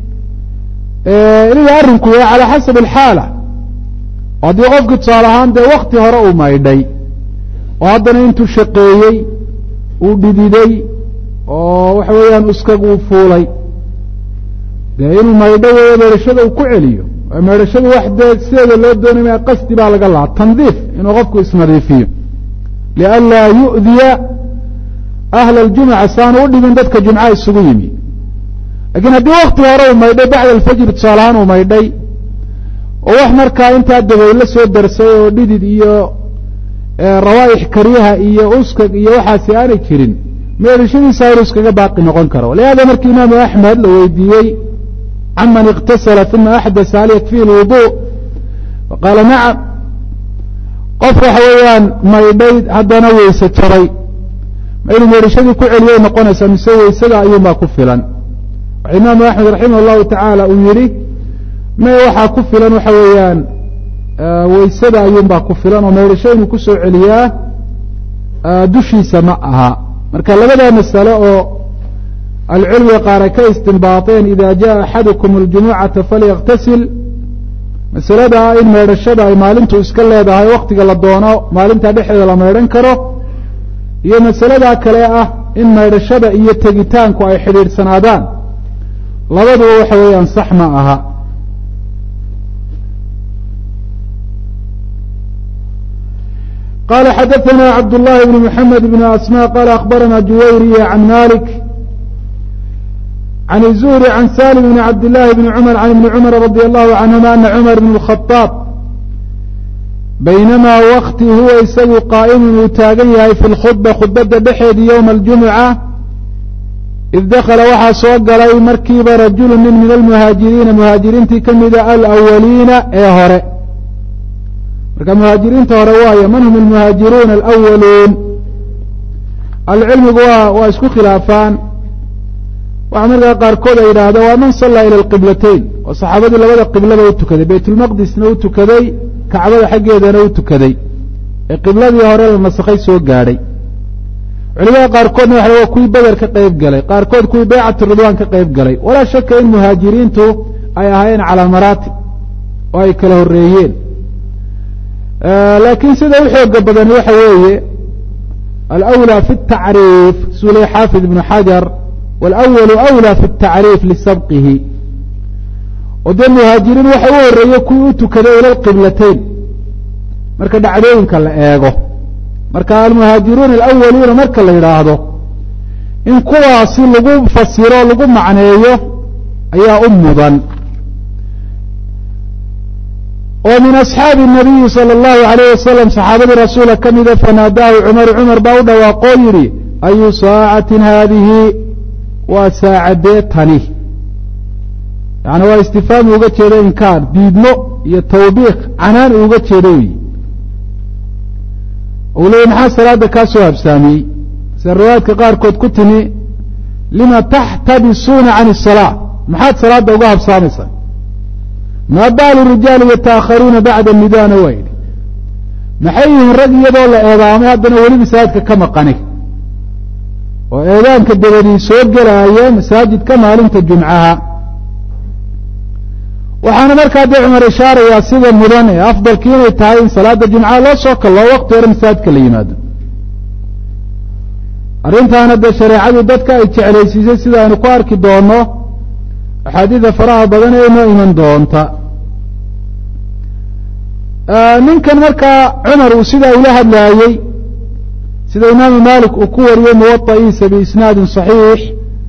inuu arrinku yahay calaa xasab alxaala oo haddii qofkii tusaale ahaan dee wakti hore uu maydhay oo haddana intuu shaqeeyey uu dhididay oo waxa weeyaan uskag uu fuulay dee inuu maydho weeyo meedhashada uu ku celiyo meedhashadu wax dee sideeda loo doonaya qasdi baa laga lahaa tandiif inuu qofku isnadiifiyo lianlaa yu'diya ahla aljumca saanu u dhibin dadka jumcaha isugu yimi laakiin haddii wakti hore uu maydhay bacda alfajri tusaale ahaan uu maydhay oo wax markaa intaa daboy la soo darsay oo dhidid iyo rawaa'ix karyaha iyo uskag iyo waxaasi aanay jirin meedhashadiisa inuu iskaga baaqi noqon karo lihaada markii imaamu axmed la weydiiyey caman iktasala uma axdasa hal yakfihi lwudu faqaala nacam qof waxa weeyaan maydhay haddana weyse jaray ma inuu meedhashadii ku celiyay noqonaysaa mise weysada ayuunbaa ku filan waxa imaamu axmed raximah allahu tacaala uu yidhi may waxaa ku filan waxa weeyaan weysada ayuunbaa ku filan oo meedhasho inuu kusoo celiyaa dushiisa ma aha marka labadaa masale oo alcilmiga qaar ay ka istinbaaطeen ida jaءa axadukum اljumucata falyaktasil masalada in meedhashada ay maalintu iska leedahay waktiga la doono maalinta dhexdeeda la meedhan karo iyo masaladaa kale ah in meedhashada iyo tegitaanku ay xidhiidhsanaadaan labaduba waxa weeyaan sax ma aha qala xadaثna cabd الlahi bn mحamed bn asmا qala akhbarana juwayriya can malik can الzuhri can salim bn cabd الlahi bn cmr can ibni cmr radي allahu canهuma ana cmar bn الkhaطاab baynamaa wakti huwa isagu qaa'imun uu taagan yahay fi lkhudba khudbadda dhexeedi yowma aljumuca id dakala waxaa soo galay markiiba rajulu nin min almuhaajiriina muhaajiriintii ka mida alawaliina ee hore marka muhaajiriinta hore waayo man hum almuhaajiruuna alawaluun ahlucilmigu waa waa isku khilaafaan waxaa markaa qaarkood ay yidhaahda waa man sallaa ila alqiblatayn oo saxaabadii labada qiblaba u tukaday baytulmaqdisna u tukaday kacbada xaggeedana u tukaday ee qibladii hore la nasakhay soo gaadhay culimada qaarkoodna waxa waa kuwii beder ka qayb galay qaarkood kuwii baycati ridwaan ka qayb galay walaa shaka in muhaajiriintu ay ahaayeen calaa maraatib oo ay kala horreeyeen laakiin sida u xooga badani waxa weeye alأwlى fi الtacriif suu ley xaafid ibnu xajar wاlأwalu أwlى fi الtacriif lisabqihi oo dee muhaajiriin waxa u horeeye kuwii u tukaday ila lqiblatayn marka dhacdooyinka la eego marka almuhaajiruuna alأwaluuna marka la yidhaahdo in kuwaasi lagu fasiro lagu macneeyo ayaa u mudan oo min asxaabi الnabiyi salى اllahu عalayh wasalam saxaabadii rasuula ka mida fanaadaahu cumaru cumar baa u dhawaaqoo yidhi ayu saacatin haadihi waa saacadee tani yani waa istifaam uga jeedo inkaar diidmo iyo tawbiiq canaan uga jeedo wy u leeyay maxaa salaada kaa soo habsaamiyey sida riwaayadka qaarkood ku timi lima taxtabisuuna can الsalaa maxaad salaada uga habsaamaysaa maa baalu rijaali yataakharuuna bacda nidaana waa yidhi maxay yihiin rag iyadoo la eedaamay haddana weli masaajidka ka maqani oo eedaanka dabadii soo gelaaya masaajidka maalinta jumcaha waxaana markaa dee cumar ishaarayaa sida mudan ee afdalkii inay tahay in salaada jumcaha loo soo kalloo wakti hore masaajidka la yimaado arrintaana dee shareecadu dadka ay jeclaysiisay sida aynu ku arki doono axaadiida faraha badan ee inoo iman doonta ninkan markaa cumar uu sidaa ula hadlaayey sida imaamu malik uu ku wariyey muwaطa'iisa biisnaadin صaxiix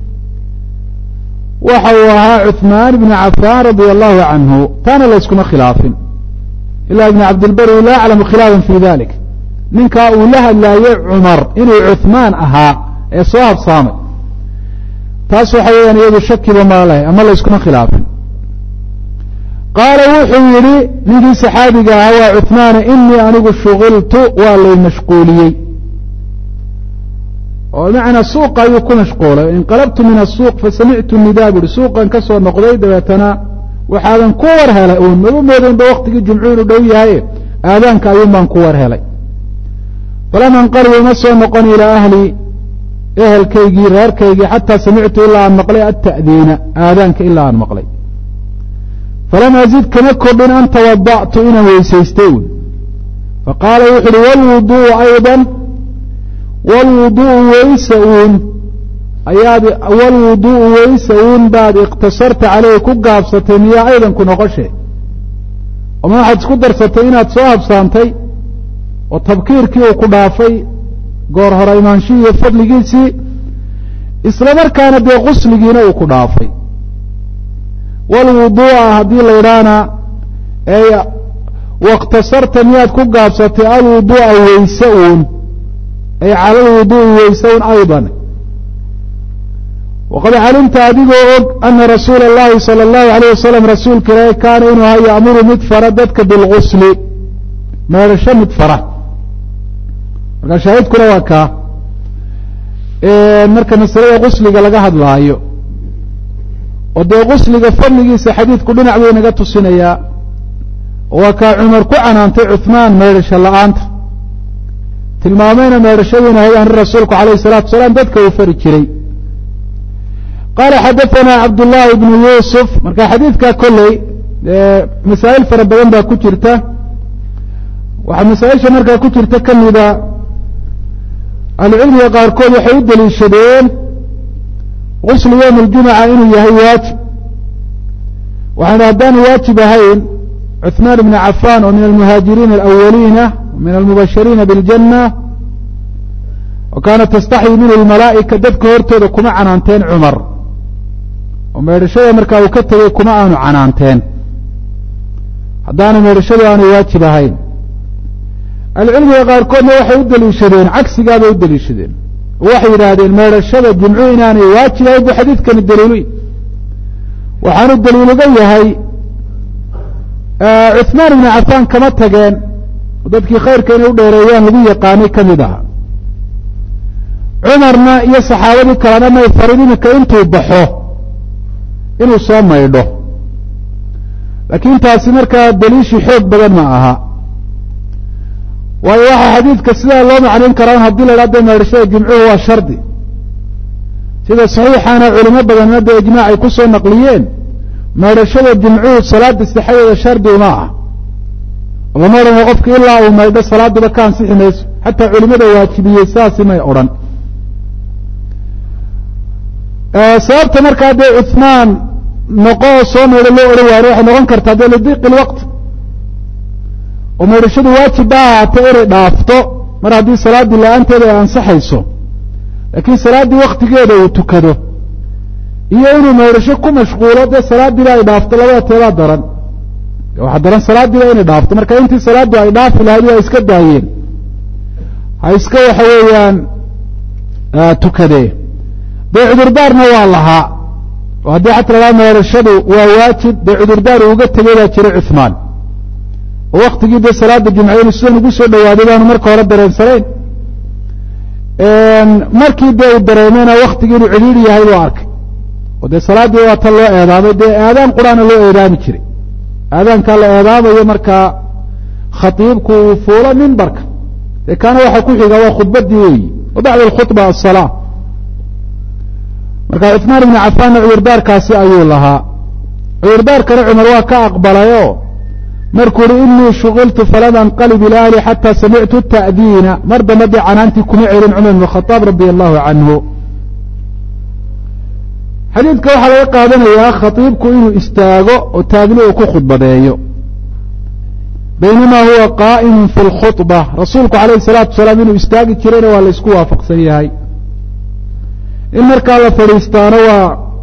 waxa uu ahaa cuثmaan ibnu cafaan radia allahu canhu taana la yskuma khilaafin ila ibn cabdilbari laa aclamu khilaafan fi dalik ninkaa uu la hadlaayey cumar inuu cuثmaan ahaa ee soo habsaamay taas waxa weeyaan iyadu shakiba ma leh ama la yskuma khilaafin qaala wuxuu yidhi ninkii saxaabiga ahaa waa cuثmaana inii anigu shugiltu waa lay mashquuliyey ومعنى سوق يكون شقوله انقلبت من السوق فسمعت النداء سوقا كسر نقضي دبتنا وحالا كور هلا ما بمودين بوقت الجمعون ودوي هاي آذان كايوم من كور هلا فلما انقلبوا مسوا نقني إلى أهلي أهل كيجي غير كيجي حتى سمعت إلا عن مقلي التأذين آذانك إلا عن مقلي فلم أزيد كنكر بين أن توضعت إنا ويسيستون فقال يحري والوضوء أيضا والوضوء ويسؤون أياد والوضوء ويسؤون بعد اقتصرت عليه كقاب ستنيا أيضا كنا غشي وما أحد تقدر ستينات صاحب سانتي وتبكير كي وقضافي قور هريمانشي فضل جيسي إسلامر كان بغسل جينا وقضافي والوضوء هذه الليرانا أي واقتصرت نيات كقاب ستي الوضوء ويسؤون أي على الوضوء ويسؤون أيضا وقد علمت أدقوا أن رسول الله صلى الله عليه وسلم رسول كراي كان إنه يأمر مدفرة ددك بالغسل ما يرشى مدفرة marka shaahidkuna waa ka ee marka masalada qusliga laga hadlaayo oo dee qusliga fadligiisa xadiidku dhinac weyn naga tusinaya waa ka Umar ku canaantay Uthman meersha la'aanta tilmaamayna meershadina hayaan rasuulku kaleey salaatu salaam dadka uu fari jiray قال حدثنا عبد الله بن يوسف marka xadiidka kulay masaa'il fara badan baa ku jirta waxa masaa'isha marka ku jirta kamida العلم قاركود waxay u daliishadeen غسل يوم الجمعة inuu yahay waajib waxaana hadaan waajib ahayn عثمان بن عفان ومن المهاجرين الأولين ومن المبشرين بالجنة وكانت تستحي منه الملائكة dadka hortooda kuma canaanteen Umar oo meerashada markaa uu ka tagay kuma aanu canaanteen hadaan meerashada aanu waajib ahayn العلم قاركودنا waxay u daliishadeen cagsigaaba u daliishadeen waxay yiraahdeen meerashada jumcu inaanay waajib ahayn bu xadiidkan daliilay waxaanu daliilaga yahay Uthman ibn Affan kama tageen dadkii khayrka inay u dheereeyaan lagu yaqaanay kamid aha Umarna iyo saxaabadii kalena may faridinka intuu baxo inuu soo maydho laakiin taasi markaa daliishi xoog badan ma aha waayo waxa xadiidka sida loo macnayn karaa hadii la yiraahdo meerashada jumcuhu waa shardi sida saxiixana culimo badan hadda ijmaac ay ku soo naqliyeen meerashada jumcuhu salaada saxeeyada shardi uma ah lama rabo qofka ilaa uu maydho salaadaba ka ansixinayso hatta culimada waajibiyay saasi may oran ee sababta markaa de Uthman noqo soo maydho loo oran waayo waxa noqon kartaa de lidiq waqt ومرشد واجب بها تيري دافته مر هذه صلاة لا أنت لا أنصحيسه لكن صلاة وقت كده وتكده يوم مرشدكم مشغولة ده صلاة لا إضافة لا تلا درن واحد درن صلاة لا إضافة مر كأنت صلاة لا إضافة لا هي إسكت داين هاي إسكت حويان آه تكده ده عذر دار نوالها وهذا حتى لا مرشد وواجب ده عذر دار وقت تجيله شرع عثمان وقت جدا صلاة الجمعين السنة قصوا دوادبان مركوا رب درين مركي دا الدريمين وقت جدا عليلي هاي الوارك وده صلاة دي وقت الله اعدام دي اعدام قرآن الله اعدام كري اعدام كان الله اعدام ويمركا خطيبكو فولا من بركة كان وحكوحي قوى خطبة ديوي وبعد الخطبة الصلاة مركا عثمان بن عفان عوردار كاسي ايو لها عوردار كان عمر واكا اقبل ايو مركور إني شغلت فلم أنقلب إلى أهلي حتى سمعت التأذين مرد مدي عنانتي كمعر عمر بن الخطاب رضي الله عنه حديثك وحلا يقابلنا يا خطيبك إنه استاغو وتاغلو وكو خطبة دايو بينما هو قائم في الخطبة رسولك عليه الصلاة والسلام إنه استاغي تشرين ولا يسكوها فقسيهاي إن مركا الله فريستان و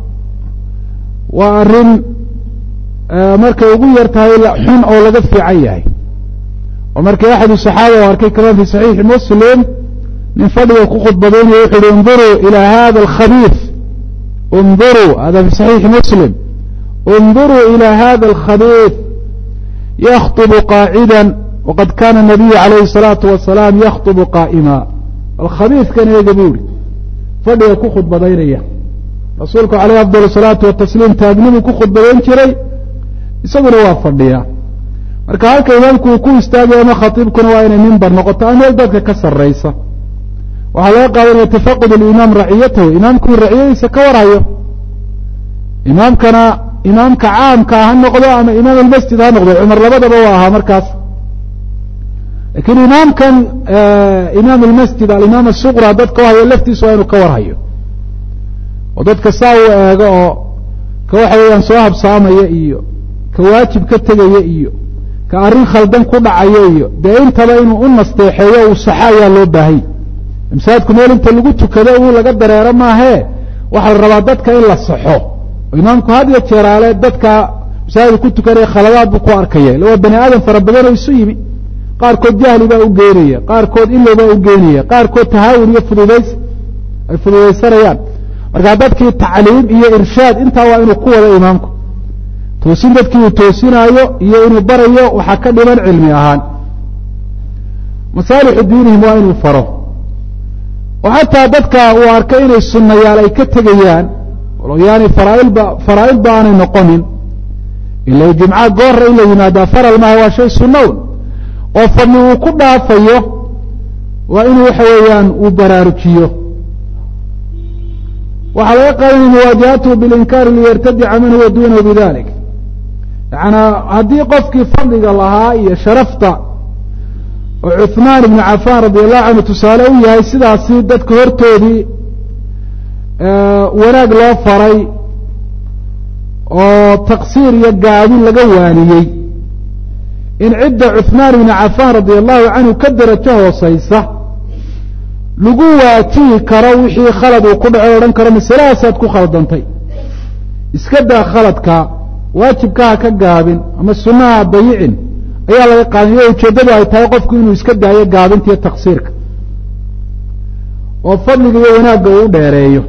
وأرن markay ugu yartahay xun oo laga fiican yahay oo markay axad saxaaba arkay kalaan fi sahih muslim min fadhiga ku khudbadeeyay wuxuu induru ila hada al-khabith induru hada fi sahih muslim induru ila hada al-khabith يخطب قاعدا وقد كان النبي عليه الصلاة والسلام يخطب قائما الخبيث كان يجبوري fadhiga ku khudbadaynaya rasuulku calayhi afdal salaatu watasliim taagnibuu ku khudbadayn jiray isaguna waa fadhiya marka halka imaamku uu ku istaagayo ama khatiibkuna waa inay mimbar noqoto ama meel dadka ka sarraysa waxaa laga qaadanaya tafaqud alimaam raciyatahu imaamku raciyadiisa ka warhayo imaamkana imaamka caamka ha noqdo ama imaam almasjid ha noqdo cumar labadaba waa ahaa markaas lakiin imaamkan imaam almasjid alimaam asuqra dadka hayo laftiisa waa inuu ka warhayo oo dadka saa u eego oo ka waxa weeyaan soo habsaamaya iyo ka waajib ka tegaya iyo ka arrin khaldan ku dhacaya iyo dee intaba inuu u nasteexeeyo uu saxa ayaa loo baahanya masaajidku meel inta lagu tukado uu laga dareero maahee waxaa la rabaa dadka in la saxo imaamku had iyo jeeraale dadka masaajidka ku tukanaya khaladaad buu ku arkaya ila waa bani aadam fara badan oo isu yimi qaarkood jahli baa u geenaya qaarkood ilow baa u geenaya qaarkood tahaawun iyo fududays ay fududaysanayaan markaa dadkii tacliim iyo irshaad intaa waa inuu ku wado imaamku toosin dadkii uu toosinaayo iyo inuu barayo waxaa ka dhiman cilmi ahaan masaalixu diinihim waa inuu faro oo xataa dadka uu arkay inay sunnayaal ay ka tegayaan yaani faraailba faraa'ilba aanay noqonin ila jimca goorra in la yimaadaa faral maaha waa shay sunnawn oo fadli uu ku dhaafayo waa inuu waxa weeyaan uu baraarujiyo waxaa laga qaadanaya muwaajahatuhu bilinkaari liyartadica man huwa duunahu bidalik yacanaa haddii qofkii fadliga lahaa iyo sharafta oo cuثmaan ibnu cafaan radi allahu canhu tusaale u yahay sidaasi dadka hortoodii wanaag loo faray oo taqsiir iyo gaabin laga waaniyey in cidda cuثmaan ibnu cafaan radi allahu canhu ka derajo hooseysa lagu waajihi karo wixii khalad uu ku dhaco odhan karo masalahaasaad ku khaldantay iska daa khaladka waajibkaha ka gaabin ama sunaha dayicin ayaa laga qaadanya o ujeeddadu ay tahay qofku inuu iska daayo gaabinta iyo taqsiirka oo fadliga iyo wanaagga uu u dheereeyo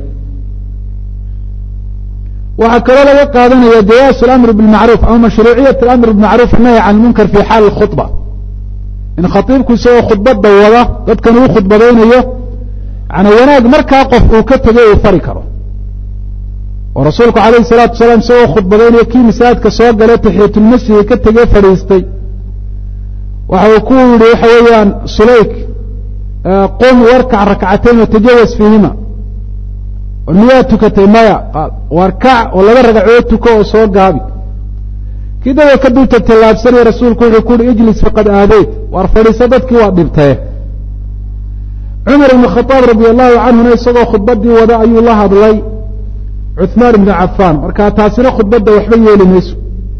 waxaa kaloo laga qaadanaya jawaasu alamri bilmacruuf ama mashruuciyat alamri bilmacruuf nahy can lmunkar fi xaali اkhudba in khatiibku isagoo khudbadda wada dadkan uu khudbadaynayo yani wanaag markaa qof uu ka tegay uu fari karo oo rasuulku calayhi الsalaatu wasalaam isagoo khudbadaynayo kii masaajidka soo galay taxiyatulmasjidka ka tegey fadhiistay waxa uu ku yihi waxa weeyaan sulayk qum warkac rakcatayn watajawas fiihima miyaa tukatay maya warkac oo laba ragacoo tuko oo soo gaabi kii dada ka dulta tallaabsanaya rasuulku wuxuu ku uhi ijlis faqad aadeyt waar fadhiiso dadkii waa dhibtee cumar ibn khaaab radi allahu canhuna isagoo khudbadii wada ayuu la hadlay cuثmaan ibnu cafaan markaa taasina khudbadda waxba yeeli mayso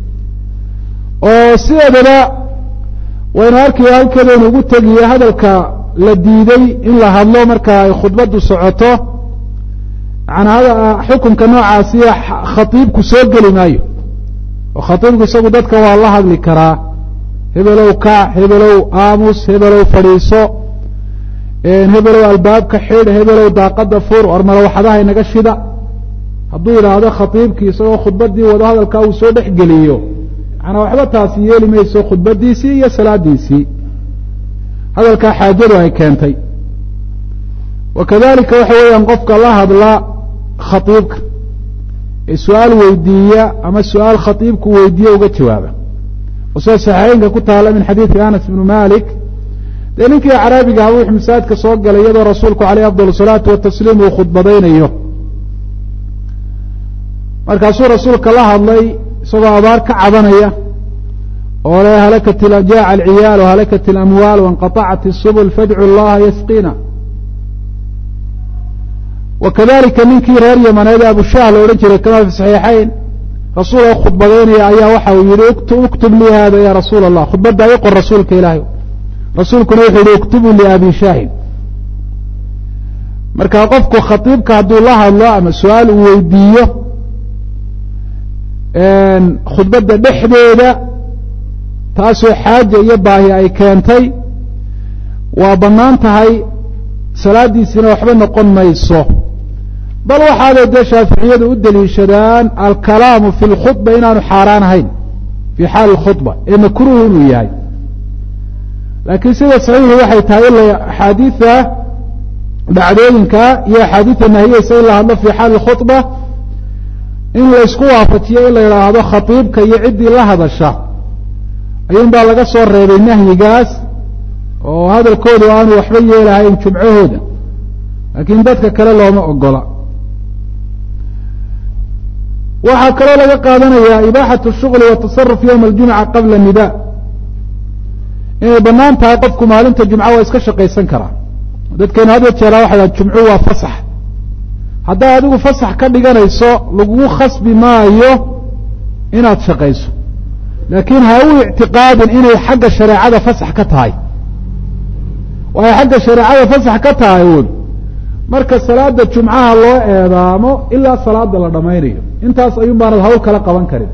oo sideedaba waynu arkiya halkeedaynu ugu tegiye hadalka la diiday in la hadlo marka ay khudbaddu socoto yani xukunka noocaasiya khatiibku soo geli maayo oo khatiibku isagu dadka waa la hadli karaa hebelow kac hebelow aamus hebelow fadhiiso hebelow albaabka xidh hebelow daaqada fur or malawaxadaha inaga shida hadduu yidhaahdo khatiibkii isagoo khudbadii wado hadalkaa uu soo dhex geliyo manaa waxba taasi yeeli mayso khudbadiisii iyo salaadiisii hadalkaa xaajadu ay keentay wakadalika waxa weeyaan qofka la hadla khatiibka ee su-aal weydiiya ama su-aal khatiibku weydiiye uga jawaaba oo sida saxiixeynka ku taala min xadiidi anas ibnu malik dee ninkii caraabiga aha wuxuu masaajidka soo galay iyadoo rasuulku caleyh afdal salaatu watasliim uu khudbadaynayo markaasuu rasuulka la hadlay isagoo abaar ka cabanaya oo le halakat jaaca alciyaal halakat alamwaal wainqaطacat الsubul fadcu llaha yasqina wakadalika ninkii reer yamaneed abushah la odhan jiray kama fi saxiixayn rasuul oo khudbadaynaya ayaa waxa uu yihi uktub lii hada ya rasuul allah khudbadda i qor rasuulka ilaahay rasuulkuna wuxuu yihi uktubuu liabi shaahin marka qofku khatiibka hadduu la hadlo ama su-aal uu weydiiyo khudbadda dhexdeeda taasoo xaaja iyo baahi ay keentay waa bannaan tahay salaadiisina waxba noqon mayso bal waxaaday dee shaaficiyadu u deliishadaan alkalaamu fi lkhudba inaanu xaaraan ahayn fii xaali اkhudba ee makruuh inuu yahay laakiin sida saxiixi waxay tahay ila axaadiida dhacdooyinka iyo axaadiida nahiyeysa in la hadlo fii xaali khudba in la isku waafajiyo in la yidhaahdo khatiibka iyo ciddii la hadasha ayuun baa laga soo reebay nahyigaas oo hadalkoodu aanu waxba yeelahayn jumcahooda laakiin dadka kale looma ogola waxaa kaloo laga qaadanayaa ibaaxatu shuغli watasaruf yowma aljumca qabla nida inay banaan tahay qofku maalinta jumca waa iska shaqaysan karaa dadkeenu had jeeraa waxay dhaha jumcu waa fasax haddaad adigu fasax ka dhiganayso lagugu khasbi maayo inaad shaqayso laakiin ha u ictiqaadin inay xagga shareecada fasax ka tahay waay xagga shareecada fasax ka tahay un marka salaada jumcaha loo eedaamo ilaa salaada la dhamaynayo intaas ayuun baanad hawl kala qaban karin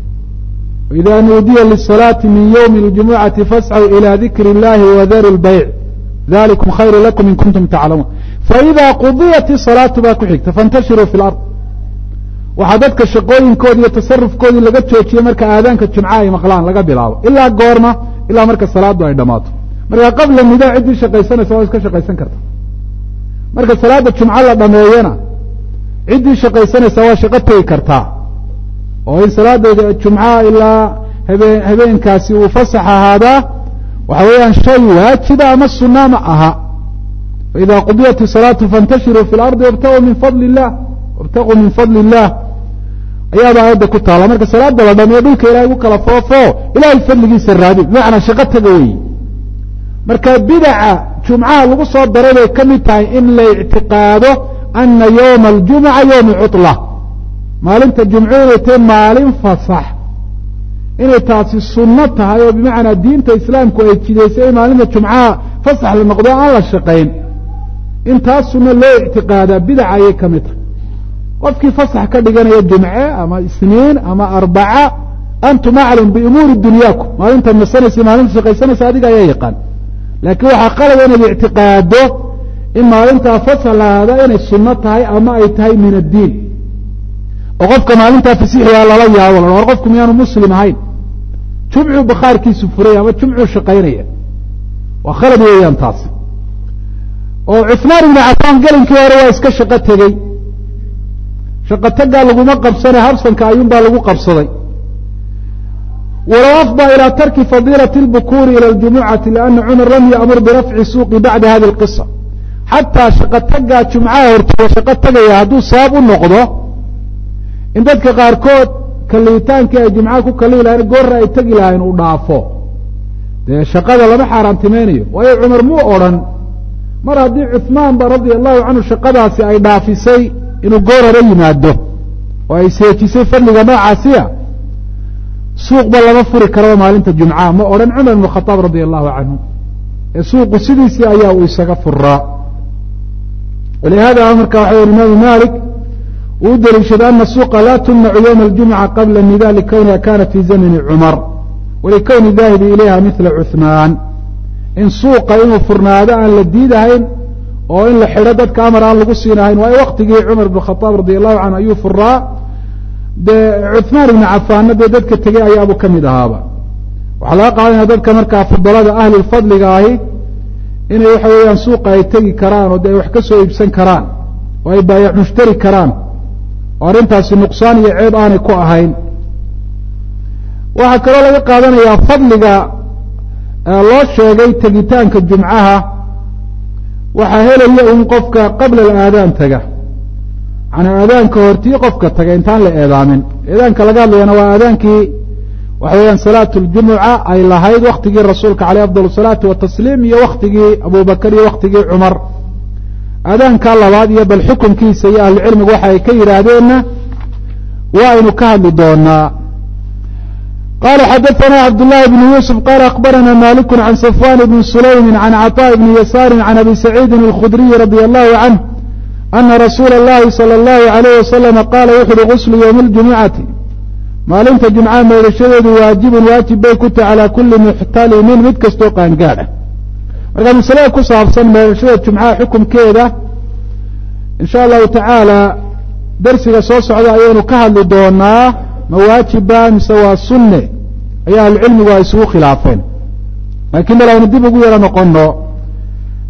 ida nuudiya lisalaati min ywmi اljumucati fascw ilى dikri اllahi wadaru اlbayc dalikum khayru lakum in kuntum taclamuun faida qudiyat isalaatu baa ku xigta faاntashiruu fi lard waxaa dadka shaqooyinkoodi iyo tasarufkoodii laga joojiyey marka aadaanka jumca ay maqlaan laga bilaabo ilaa goorma ilaa marka salaadu ay dhamaato marka qabla nidaa ciddii shaqaysanaysa waa iska shaqaysan karta marka salaada jumco la dhameeyana ciddii shaqaysanaysa waa shaqo tegi kartaa oo in salaada jumca ilaa habeen habeenkaasi uu fasax ahaadaa waxa weeyaan shay waajiba ama suna ma aha faida qudiyat isalaatu faاntashiruu fi lardi wاbtaguu min fadli illah wاbtaguu min fadli illah ayaaba aayadda ku taala marka salaada la dhameeyo dhulka ilahay u kala foofo ilahay fadligiisa raadi bimacnaa shaqo taga weyi marka bidaca jumcaha lagu soo daray bay ka mid tahay in la ictiqaado ana ywma aljumca ywmu cuطla maalinta jumcu inay tahay maalin fasax inay taasi sunno tahay oo bimacnaa diinta islaamku ay jidaysay in maalinta jumcaha fasax la noqdo aan la shaqayn in taas sunno loo ictiqaadaa bidaca ayay ka mid tahay qofkii fasax ka dhiganaya jumce ama isniin ama arbaca antum aclam biumuuri dunyaakum maalinta nasanaysa maalinta shaqaysanaysa adiga ayaa yaqaan laakiin waxaa qalaba inaad ictiqaado in maalintaa fasax lahaada inay sunno tahay ama ay tahay min addiin oo qofka maalintaa fasixigaa lala yaabo la war qofku miyaanu muslim ahayn jumcuu bakhaarkiisu furaya ama jumcuu shaqaynaya waa khalad weeyaan taasi oo cusmaan ibnu cafaan gelinkii hore waa iska shaqo tegey shaqo tagaa laguma qabsane habsanka ayuun baa lagu qabsaday walow afضى ilى tarki fadilaة اlbukuri ilى اljumucati lana cumar lam yaamur birafci suuqi bacda hadi اlqisa xataa shaqo tagaa jumcaha hortooda shaqo tagaya hadduu sabab u noqdo in dadka qaarkood kaliitaankii ay jumcaha ku kalihi lahayn goorra ay tegi lahayn uu dhaafo dee shaqada lama xaaraantimaynayo waayo cumar muu odrhan mar haddii cuثmaan ba radia allahu canhu shaqadaasi ay dhaafisay inuu goor hore yimaado oo ay seejisay fadliga noocaasiya suuqba lama furi karaba maalinta jumcaha ma odhan cumar ibn khaaab radia allahu canhu ee suuqu sidiisii ayaa uu isaga furaa walihada marka waxa imaamu malik uu u daliishaday ana suuqa laa tumnacu ywma اljumca qabla nida likowniha kana fi zamni cumar walikowni daahibi ilayha mila cuثmaan in suuqa inuu furnaado aan la diidahayn oo in la xidho dadka amar aan lagu siinahayn waayo waktigii cumar ibn khaaab radia allahu canhu ayuu furaa dee cuثmaan ibnu cafaanna dee dadka tegey ayaabuu ka mid ahaaba waxaa laga qaadanaya dadka markaa fudalada ahli fadliga ahi inay waxa weeyaan suuqa ay tegi karaan oo de ay wax ka soo iibsan karaan oo ay baayac mushtari karaan oo arrintaasi nuqsaan iyo ceeb aanay ku ahayn waxaa kaloo laga qaadanayaa fadliga loo sheegay tegitaanka jumcaha waxaa helaya un qofka qabla alaadaan taga manaa aadaanka hortii qofka taga intaan la eedaamin eedaanka laga hadlayana waa aadaankii waxa weeyaan salaatu ljumuca ay lahayd waktigii rasuulka caleyh afdal salaatu watasliim iyo waktigii abubakar iyo waktigii cumar aadaankaa labaad iyo bal xukunkiisa iyo ahlucilmigu waxa ay ka yidhaahdeenna waa aynu ka hadli doonaa qala xadaثna cabdالlahi bn yusuf qala akbarana malik can safwan bn sulaymi can caطاء bni yasaari can abi saciidi اlkhudriyi radi allahu canh ana rasuula اllahi salى اllahu عalayh wasalama qaala wuxu uhi guslu ywmi اljumucati maalinta jumcaha meydhashadeedu waajibun waajib bay ku tahay calaa kuli muxtalimin mid kastoo qaangaadha marka masalada ku saabsan meydhashada jumcaha xukumkeeda in sha allahu tacaala darsiga soo socda ayaynu ka hadli doonaa ma waajiba mise waa sunne ayaa ahlucilmigu ay isugu khilaafeen laakiin bal aynu dib ugu yaro noqono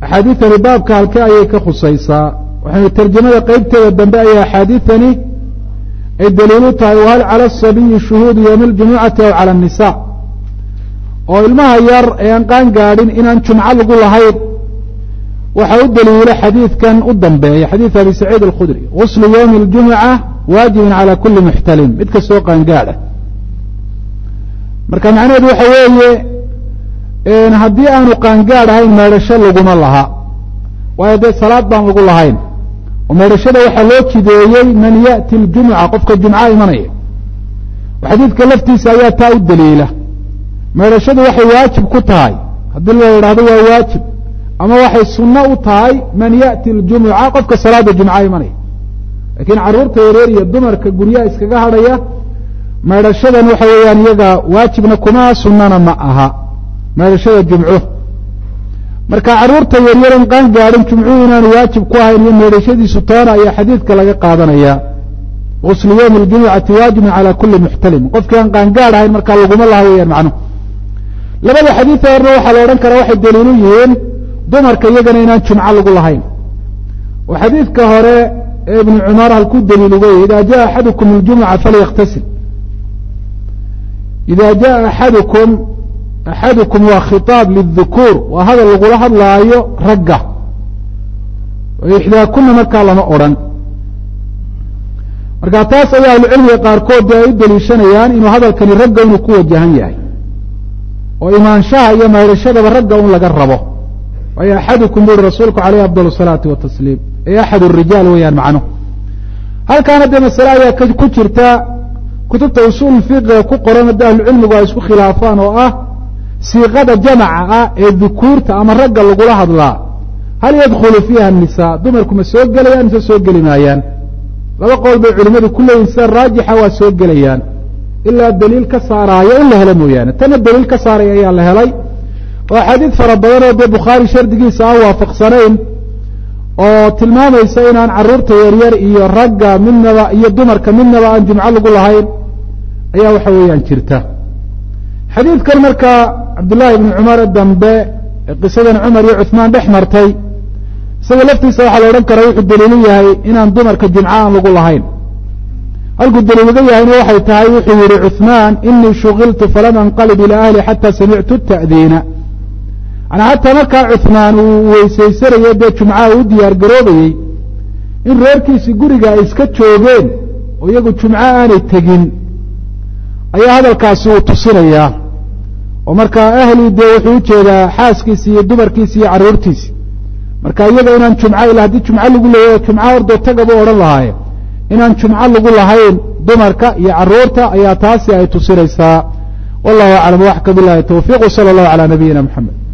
axaadiidani baabka halkee ayay ka khusaysaa waxaynu tarjamada qeybteeda dambe ayaa axaadiidani ay daliilu tahay wahal cala asabiyi shuhuudu yowmi aljumucati aw cala annisaa oo ilmaha yar ee aan qaan gaadhin inaan jumco lagu lahayn waxaa u daliila xadiidkan u dambeeya xadiid abi saciid alkhudri guslu ywmi اljumuca waajibun calى kuli muxtalim mid kastoo qaangaadha marka macnaheedu waxa weeye haddii aanu qaangaadh ahayn meedhasho laguma laha waayo dee salaad baan lagu lahayn oo meedhashada waxaa loo jideeyey man ya'ti اljumuca qofka jumca imanaya xadiidka laftiisa ayaa taa u daliila meedhashadu waxay waajib ku tahay haddii la idhahdo waa waajib ama waxay sunno u tahay man ya'ti اljumuca qofka salaada jumca imanaya laakiin carruurta yareer iyo dumarka guryaha iskaga hadhaya meedhashadan waxa weeyaan iyaga waajibna kuma sunnana ma aha meedhashada jumco marka carruurta yaryaran qaan gaadhin jumcuhu inaanu waajib ku ahayn iyo meedhashadiisu toona ayaa xadiidka laga qaadanaya guslu ywmi اljumucati waajibun calى kuli muxtalim qofkii aan qaangaadh ahayn markaa laguma laha weyaan macnuhu labada xadiida horna waxaa la odhan karaa waxay daliilu yihiin dumarka iyagana inaan jumco lagu lahayn oo xadiidka hore ee ibnu cumar halkuu daliil uga yahy ida jaءa axadukum اljumuca falyaktasil ida jaءa axadukum axadukum waa khitaab liلذukuur waa hadal lagula hadlaayo ragga ixdaakuna markaa lama odhan marka taas ayaa ahlucilmiga qaarkood ay u daliishanayaan inuu hadalkani ragga inuu ku wajahan yahay oo imaanshaha iyo meedhashadaba ragga un laga rabo waayo axadukum buri rasuulku alayh afضal الsalaati watasliim ee axad الrijaal weeyaan macnuhu halkaana dee masale ayaa ku jirta kutubta usuul fiqiga ku qoran hadda ahlucilmigu ay isku khilaafaan oo ah siiqada jamaca ah ee dukuurta ama ragga lagula hadlaa hal yadkhulu fiiha الnisaa dumarku ma soo gelayaan mise soo geli maayaan laba qowl bay culimadu ku leeyihin sida raajixa waa soo gelayaan ilaa daliil ka saaraayo in la helo mooyaane tana daliil ka saaraya ayaa la helay oo axaadiid fara badan oo dee bukhaari shardigiisa aan waafaqsanayn oo tilmaamaysa inaan carruurta yaryar iyo ragga midnaba iyo dumarka midnaba aan jumco lagu lahayn ayaa waxa weeyaan jirta xadiidkan marka cabdullaahi ibni cumar dambe ee qisadan cumar iyo cuhmaan dhex martay isaga laftiisa waxaa la odhan karaa wuxuu daliilu yahay inaan dumarka jumco aan lagu lahayn halkuu daliil uga yahayna waxay tahay wuxuu yihi cuثmaan inii shugiltu falam anqalib ilى ahli xata samictu التa'diina manaa hataa markaa cuثmaan uu weysaysanayay dee jumcaha u diyaar garoobayey in reerkiisi guriga ay iska joogeen oo iyagu jumco aanay tegin ayaa hadalkaasi uu tusinayaa oo markaa ahli dee wuxuu ujeedaa xaaskiisi iyo dumarkiisi iyo carruurtiisi marka iyaga inaan jumco ila haddii jumco lagu leeyayo jumco ordoo tagaba odhan lahaaye inaan jumco lagu lahayn dumarka iyo carruurta ayaa taasi ay tusinaysaa wallahu aclam waxka bilahi tawfiq wsala allahu calى nabiyina mxamed